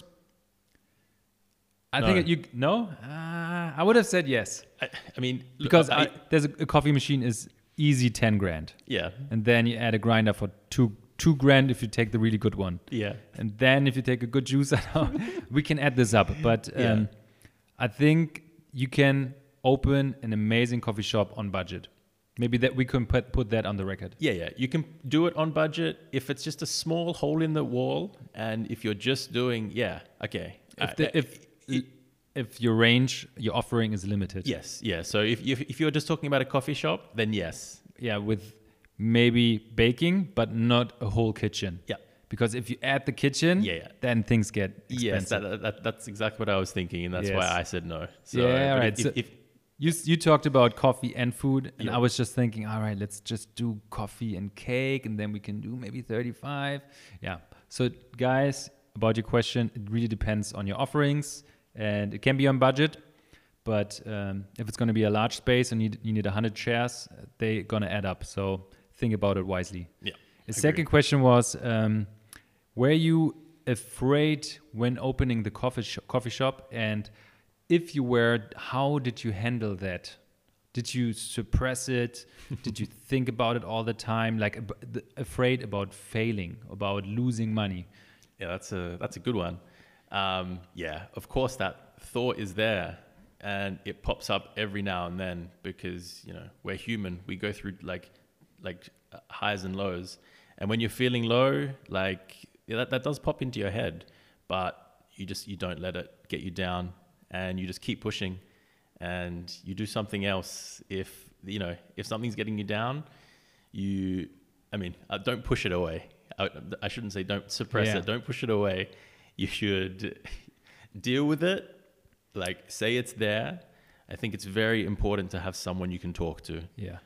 I think I would have said yes. I mean, because there's a coffee machine is easy 10 grand. Yeah. And then you add a grinder for two grand if you take the really good one. Yeah. And then if you take a good juicer, we can add this up. But I think you can open an amazing coffee shop on budget. Maybe that we can put that on the record. Yeah. You can do it on budget if it's just a small hole in the wall, and if you're just doing, okay. If your range, your offering is limited. Yes, yeah. So if you're just talking about a coffee shop, then yes. Yeah, with maybe baking, but not a whole kitchen. Yeah. Because if you add the kitchen, then things get expensive. Yes, that's exactly what I was thinking, and that's why I said no. So, yeah, right. If you talked about coffee and food, and I was just thinking, all right, let's just do coffee and cake, and then we can do maybe 35. Yeah. So guys, about your question, it really depends on your offerings, and it can be on budget. But if it's going to be a large space and you need 100 chairs, they're going to add up. So think about it wisely. Yeah. The second question was, were you afraid when opening the coffee shop? And if you were, how did you handle that? Did you suppress it? Did you think about it all the time? Like afraid about failing, about losing money? Yeah, that's a good one. Of course that thought is there, and it pops up every now and then because we're human. We go through like highs and lows, and when you're feeling low, that does pop into your head, but you don't let it get you down, and you just keep pushing, and you do something else. If something's getting you down, don't push it away. I shouldn't say don't suppress it. Don't push it away. You should deal with it. Like, say it's there. I think it's very important to have someone you can talk to. Yeah.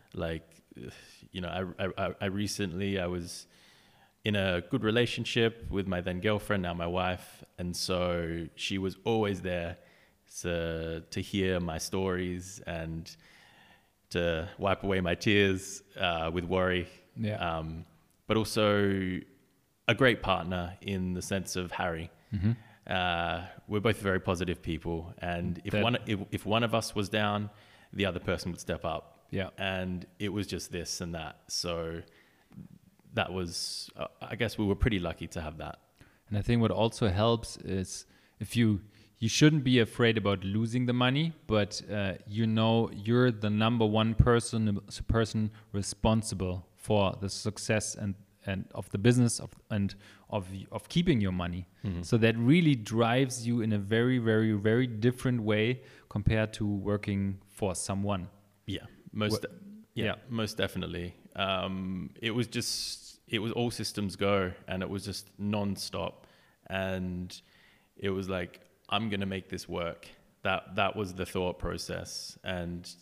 I recently, I was in a good relationship with my then girlfriend, now my wife. And so she was always there to hear my stories and to wipe away my tears with worry. Yeah. But also a great partner in the sense of Harry. Mm-hmm. We're both very positive people, and if one of us was down, the other person would step up. Yeah. And it was just this and that. So that was, I guess we were pretty lucky to have that. And I think what also helps is if you shouldn't be afraid about losing the money, but you're the number one person responsible for the success and of the business of keeping your money. Mm-hmm. So that really drives you in a very, very, very different way compared to working for someone. Yeah, most definitely. It was all systems go, and it was just non-stop, and it was like, I'm gonna make this work. That was the thought process, and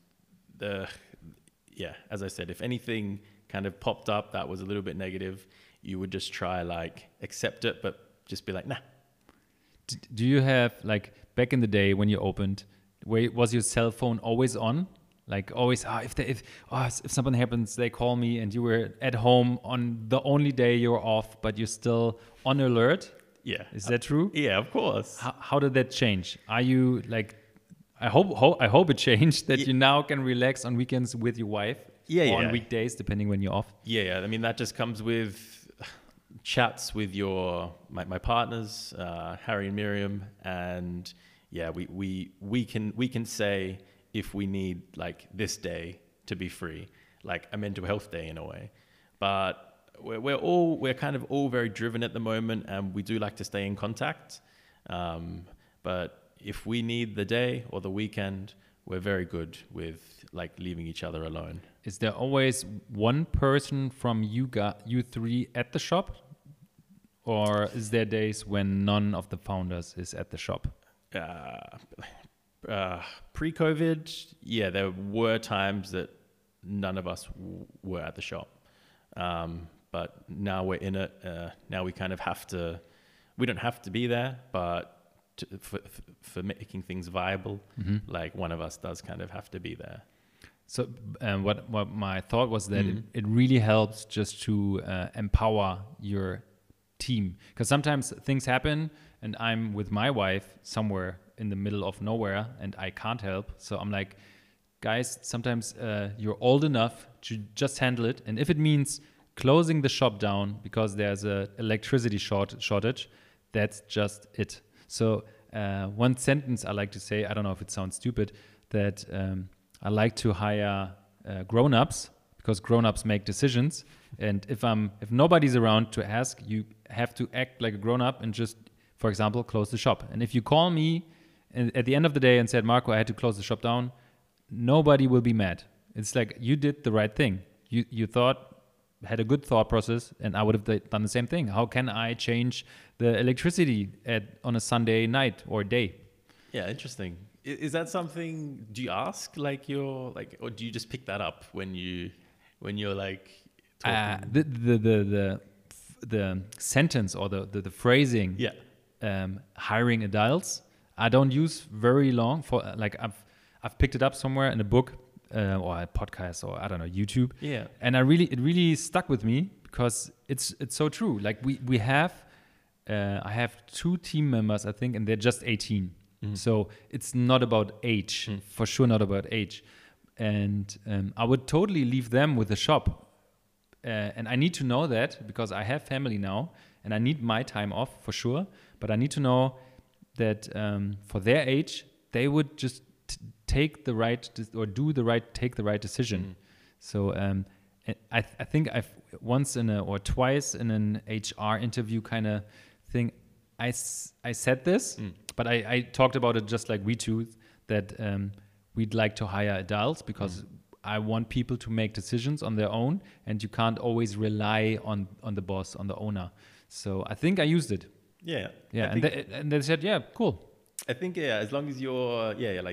as I said, if anything kind of popped up that was a little bit negative, you would just try accept it, but just be like, nah. Do you have, back in the day when you opened, was your cell phone always on? Like always, if something happens, they call me, and you were at home on the only day you're off, but you're still on alert? Yeah. Is that true? Yeah, of course. How did that change? Are you I hope it changed that you now can relax on weekends with your wife. Or on weekdays, depending when you're off. Yeah. I mean, that just comes with chats with my partners, Harry and Miriam, and we can say if we need this day to be free, like a mental health day in a way. But we're kind of all very driven at the moment, and we do like to stay in contact. But if we need the day or the weekend, we're very good with leaving each other alone. Is there always one person from you three at the shop? Or is there days when none of the founders is at the shop? Pre-COVID, there were times that none of us were at the shop. But now we're in it. Now we kind of we don't have to be there, but for making things viable, one of us does kind of have to be there. So what my thought was that it really helps just to empower your team, because sometimes things happen and I'm with my wife somewhere in the middle of nowhere and I can't help. So I'm like, guys, sometimes you're old enough to just handle it. And if it means closing the shop down because there's a electricity shortage, that's just it. So one sentence I like to say, I don't know if it sounds stupid, that I like to hire grown-ups because grown-ups make decisions. And if nobody's around to ask, you have to act like a grown-up and just, for example, close the shop. And if you call me at the end of the day and said, Marco, I had to close the shop down, nobody will be mad. It's like you did the right thing. You thought had a good thought process, and I would have done the same thing. How can I change the electricity on a Sunday night or day? Yeah, interesting. Is that something? Do you ask or do you just pick that up when you're like talking? The sentence or the phrasing. Yeah. Hiring adults, I don't use very long for I've picked it up somewhere in a book or a podcast or I don't know, YouTube. Yeah. And it really stuck with me because it's so true. Like we have I have 2 team members, I think, and they're just 18. So it's not about age, for sure not about age. And I would totally leave them with the shop. And I need to know that because I have family now and I need my time off for sure. But I need to know that for their age, they would just take the right decision. So I think I've once or twice in an HR interview kind of thing, I said this, but I talked about it just like we two, that we'd like to hire adults because I want people to make decisions on their own, and you can't always rely on the boss, on the owner. So I think I used it. Yeah. Yeah, and they said, yeah, cool. I think as long as you're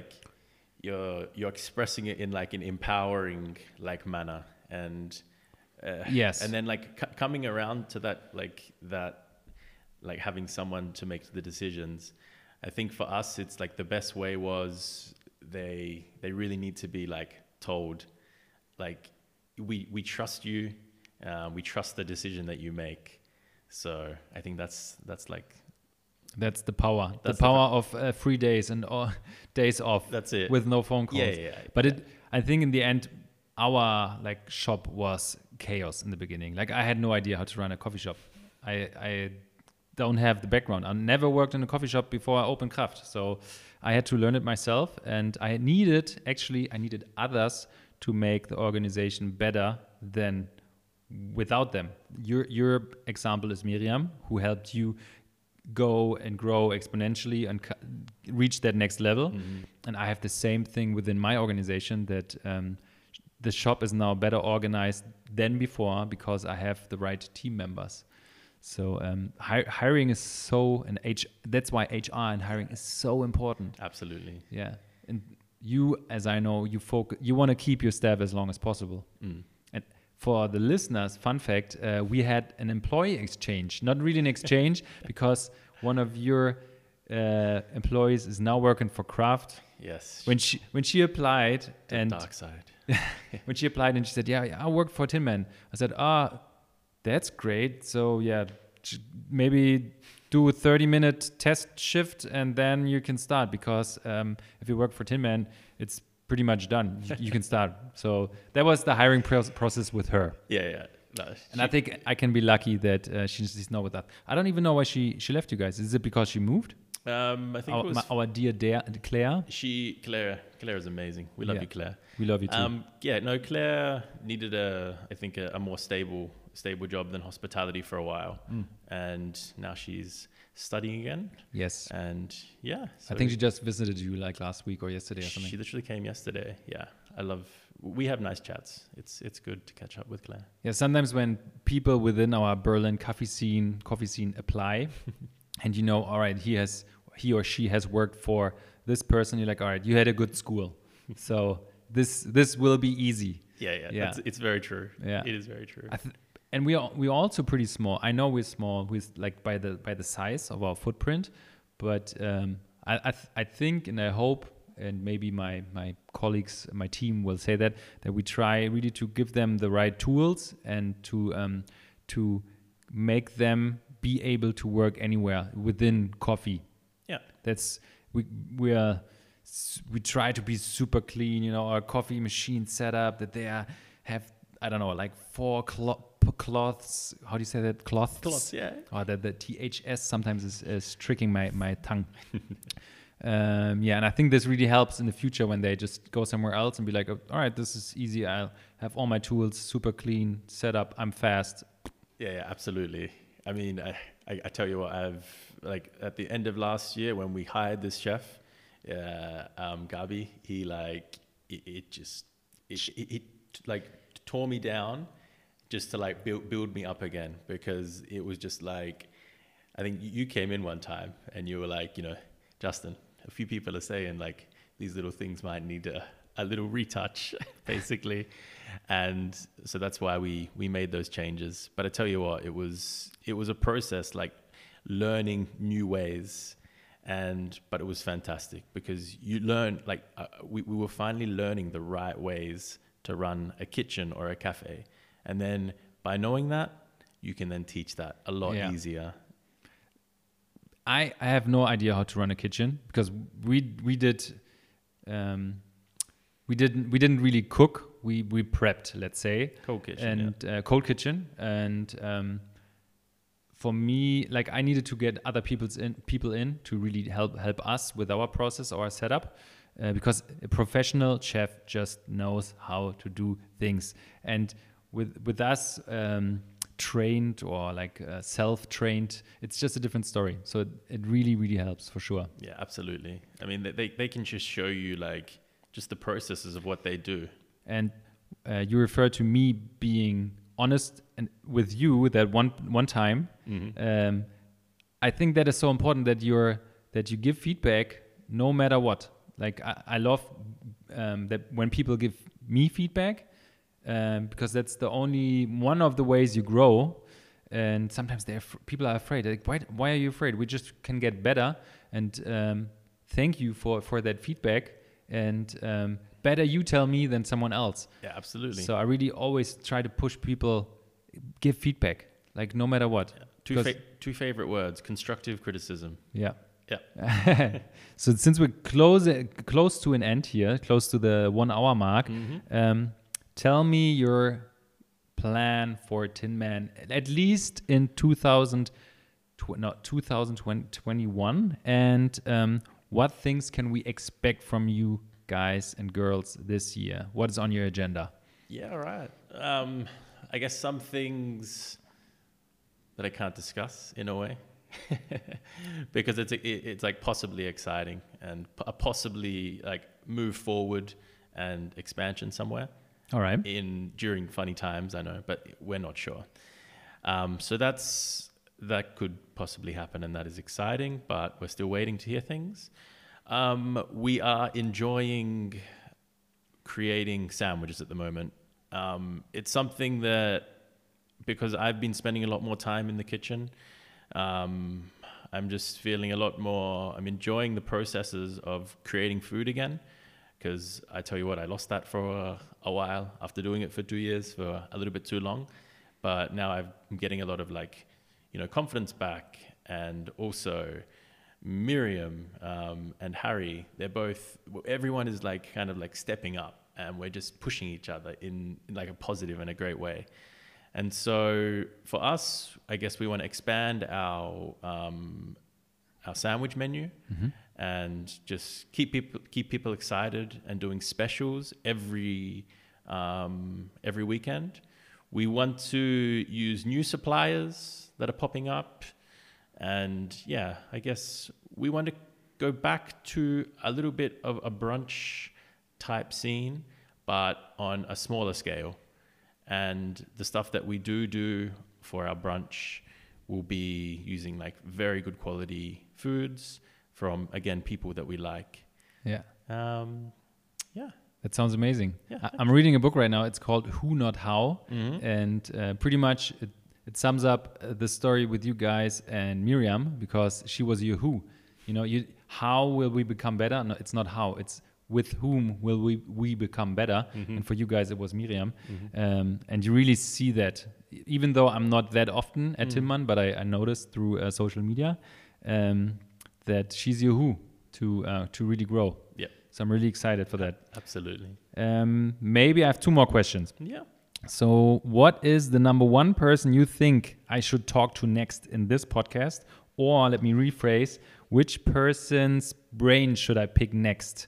you're expressing it in like an empowering like manner, and yes, and then like coming around to that like having someone to make the decisions. I think for us, it's like the best way was they really need to be like told, like we trust you, we trust the decision that you make. So I think that's the power. That's the power of 3 days and days off. That's it. With no phone calls. Yeah. But I think in the end, our like shop was chaos in the beginning. Like I had no idea how to run a coffee shop. I don't have the background. I never worked in a coffee shop before I opened Kraft. So I had to learn it myself, and I needed others to make the organization better than without them. Your example is Miriam, who helped you go and grow exponentially and reach that next level. And I have the same thing within my organization, that the shop is now better organized than before because I have the right team members. So hiring is that's why HR and hiring is so important. Absolutely. Yeah. And you, as I know, you want to keep your staff as long as possible. And for the listeners, fun fact, we had an employee exchange, not really an exchange, because one of your employees is now working for Kraft. Yes. When she applied, the dark side. When she applied and she said, yeah, I work for Tin Man. I said, that's great. So yeah, maybe do a 30-minute test shift and then you can start, because if you work for Tin Man, it's pretty much done. You can start. So that was the hiring process with her. Yeah. No, and I think I can be lucky that she's not with us. I don't even know why she left you guys. Is it because she moved? I think it was our dear Claire. Claire is amazing. We love you, Claire. We love you too. Claire needed a more stable job than hospitality for a while, and now she's studying again. Yes. And yeah, so I think she just visited you like last week or yesterday or something. She literally came yesterday. Yeah, we have nice chats. It's good to catch up with Claire. Yeah, sometimes when people within our Berlin coffee scene apply, and all right, he or she has worked for this person, you're like, all right, you had a good school, so this will be easy. Yeah. It's very true. Yeah, it is very true. And we're also pretty small. I know we're small with like by the size of our footprint, but I think and I hope, and maybe my colleagues, my team will say that we try really to give them the right tools and to make them be able to work anywhere within coffee. Yeah, that's we try to be super clean. Our coffee machine set up that they have, I don't know, like 4 cloths. How do you say that? Cloths, yeah. Oh, the THS sometimes is tricking my tongue. And I think this really helps in the future when they just go somewhere else and be like, all right, this is easy. I'll have all my tools super clean, set up. I'm fast. Yeah, absolutely. I mean, I tell you what, I've like at the end of last year when we hired this chef, Gabi, he like it like tore me down just to like build me up again, because it was just like, I think you came in one time and you were like, Justin, a few people are saying like these little things might need a little retouch, basically. And so that's why we made those changes. But I tell you what, it was a process, like learning new ways. But it was fantastic, because you learn, like we were finally learning the right ways to run a kitchen or a cafe. And then by knowing that, you can then teach that a lot easier. I have no idea how to run a kitchen, because we didn't really cook. We prepped, let's say, cold kitchen, cold kitchen. And for me, like, I needed to get other people in to really help us with our process, our setup, because a professional chef just knows how to do things. And with us, trained or like self-trained, it's just a different story. So it really, really helps for sure. Yeah, absolutely. I mean, they can just show you like just the processes of what they do. And you refer to me being honest and with you that one time. Mm-hmm. I think that is so important that you give feedback no matter what. Like I love that when people give me feedback, because that's the only one of the ways you grow. And sometimes people are afraid. Like, why are you afraid? We just can get better. And thank you for that feedback. And better you tell me than someone else. Yeah, absolutely. So I really always try to push people, give feedback, like no matter what. Yeah. Two favorite words: constructive criticism. Yeah. Yeah. So since we're close to an end here, close to the 1 hour mark, mm-hmm. Tell me your plan for Tin Man, at least in 2021, and what things can we expect from you guys and girls this year? What is on your agenda? Yeah, right. I guess some things that I can't discuss in a way, because it's like possibly exciting and possibly like move forward and expansion somewhere. All right. During funny times, I know, but we're not sure. So that could possibly happen, and that is exciting, but we're still waiting to hear things. We are enjoying creating sandwiches at the moment. It's something that, because I've been spending a lot more time in the kitchen, I'm just feeling a lot more, I'm enjoying the processes of creating food again. Because I tell you what, I lost that for a while after doing it for 2 years, for a little bit too long. But now I'm getting a lot of confidence back. And also Miriam and Harry, everyone is kind of stepping up, and we're just pushing each other in like a positive and a great way. And so for us, I guess we want to expand our sandwich menu. Mm-hmm. And just keep people excited, and doing specials every weekend. We want to use new suppliers that are popping up, and yeah, I guess we want to go back to a little bit of a brunch type scene, but on a smaller scale. And the stuff that we do for our brunch will be using like very good quality foods from, again, people that we like. Yeah. Yeah. That sounds amazing. Yeah, I'm reading a book right now. It's called Who Not How. Mm-hmm. And pretty much it sums up the story with you guys and Miriam, because she was your who. How will we become better? No, it's not how. It's with whom will we become better. Mm-hmm. And for you guys, it was Miriam. Mm-hmm. And you really see that. Even though I'm not that often at Tin Man, but I noticed through social media that she's your who to really grow. Yeah. So I'm really excited for that. Absolutely. Maybe I have 2 more questions. Yeah. So what is the number 1 person you think I should talk to next in this podcast? Or let me rephrase, which person's brain should I pick next?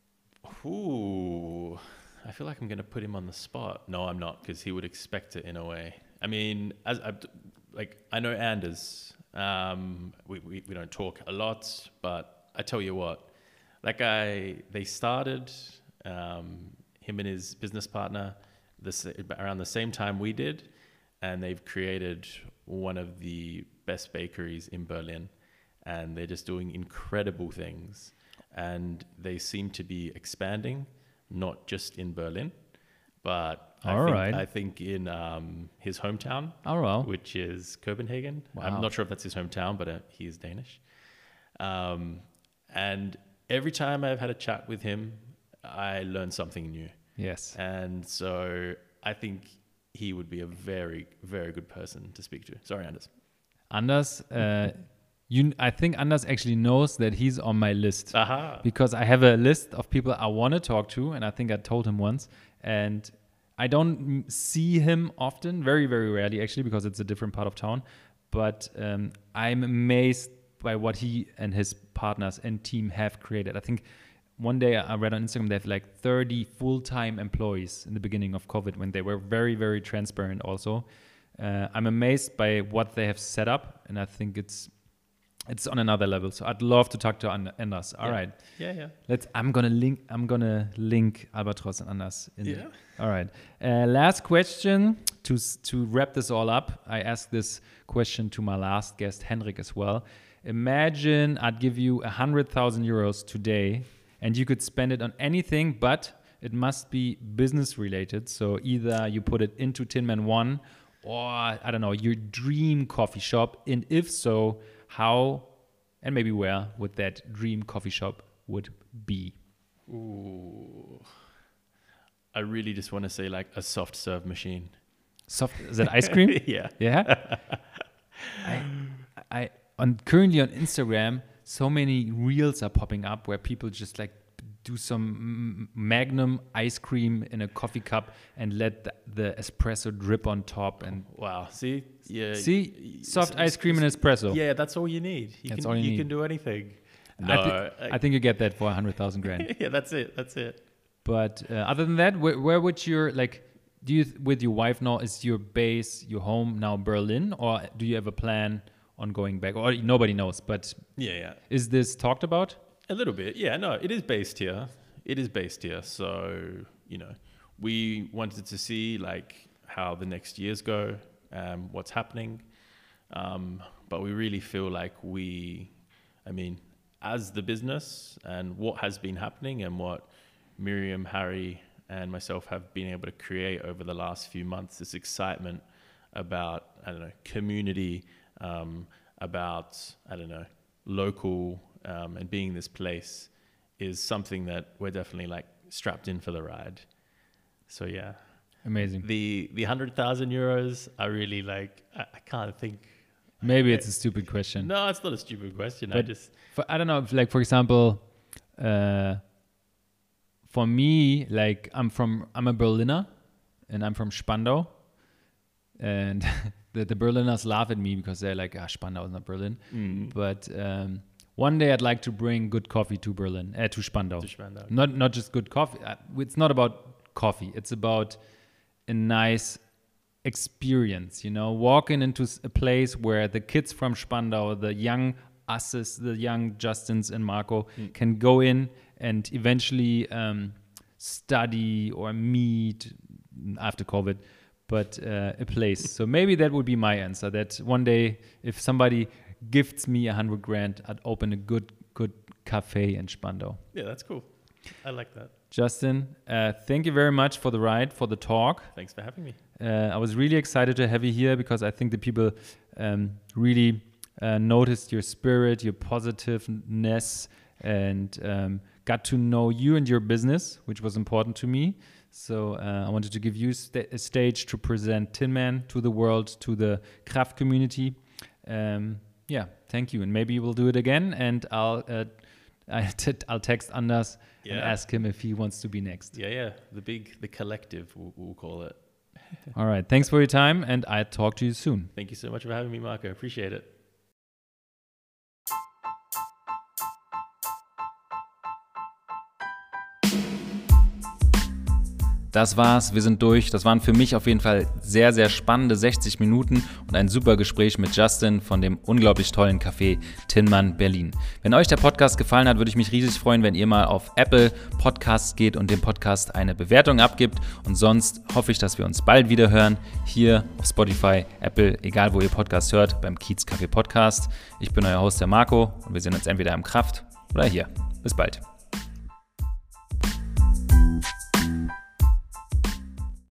Ooh, I feel like I'm going to put him on the spot. No, I'm not, because he would expect it in a way. I mean, I know Anders. We don't talk a lot, but I tell you what, they started, him and his business partner, around the same time we did, and they've created one of the best bakeries in Berlin, and they're just doing incredible things, and they seem to be expanding, not just in Berlin, but I think in his hometown, which is Copenhagen. Wow. I'm not sure if that's his hometown, but he is Danish. And every time I've had a chat with him, I learn something new. Yes. And so I think he would be a very, very good person to speak to. Sorry, Anders. Anders, I think Anders actually knows that he's on my list. Aha. Because I have a list of people I want to talk to, and I think I told him once. And I don't see him often, very, very rarely actually, because it's a different part of town. But I'm amazed by what he and his partners and team have created. I think one day I read on Instagram they have like 30 full-time employees in the beginning of COVID, when they were very, very transparent also. I'm amazed by what they have set up, and I think it's on another level. So I'd love to talk to Anders. All right. Yeah. I'm gonna link Albatros and Anders in there. All right. Last question to wrap this all up. I asked this question to my last guest, Henrik, as well. Imagine I'd give you 100,000 euros today, and you could spend it on anything, but it must be business related. So either you put it into Tin Man One, or I don't know, your dream coffee shop. And if so, how and maybe where would that dream coffee shop would be? Ooh, I really just want to say like a soft serve machine. Is that ice cream? Yeah. Yeah. I currently on Instagram, so many reels are popping up where people just like do some Magnum ice cream in a coffee cup and let the espresso drip on top. And wow, see, yeah, soft ice cream and espresso. Yeah, that's all you need. You can do anything. No, I think you get that for 100,000 grand. Yeah, that's it. But other than that, where would your with your wife now, is your base, your home now Berlin, or do you have a plan on going back? Or nobody knows, but yeah. Is this talked about? A little bit, yeah. No, it is based here. So, we wanted to see like how the next years go, what's happening. But we really feel like as the business and what has been happening and what Miriam, Harry, and myself have been able to create over the last few months, this excitement about, community, about, local, and being this place is something that we're definitely like strapped in for the ride. So yeah. Amazing. The 100,000 euros, I really like, I can't think. Maybe it's a stupid question. No, it's not a stupid question. But I don't know, if, for example, for me, like I'm a Berliner and I'm from Spandau, and the Berliners laugh at me because they're like, Spandau is not Berlin. But one day I'd like to bring good coffee to Berlin, to Spandau. Not just good coffee. It's not about coffee. It's about a nice experience, walking into a place where the kids from Spandau, the young Us's, the young Justins and Marco can go in and eventually study or meet after COVID, but a place. So maybe that would be my answer, that one day if somebody gifts me 100 grand, I'd open a good cafe in Spandau. Yeah, that's cool. I like that. Justin, thank you very much for the ride, for the talk. Thanks for having me. I was really excited to have you here because I think the people really noticed your spirit, your positiveness, and got to know you and your business, which was important to me. So I wanted to give you a stage to present Tin Man to the world, to the craft community. Thank you. And maybe we'll do it again, and I'll text Anders and ask him if he wants to be next. Yeah. The collective, we'll call it. All right. Thanks for your time, and I'll talk to you soon. Thank you so much for having me, Marco. Appreciate it. das war's, wir sind durch. Das waren für mich auf jeden Fall sehr, sehr spannende 60 Minuten und ein super Gespräch mit Justin von dem unglaublich tollen Café Tinman Berlin. Wenn euch der Podcast gefallen hat, würde ich mich riesig freuen, wenn ihr mal auf Apple Podcasts geht und dem Podcast eine Bewertung abgibt. Und sonst hoffe ich, dass wir uns bald wieder hören, hier auf Spotify, Apple, egal wo ihr Podcast hört, beim Kiez Café Podcast. Ich bin euer Host, der Marco, und wir sehen uns entweder im Kraft oder hier. Bis bald.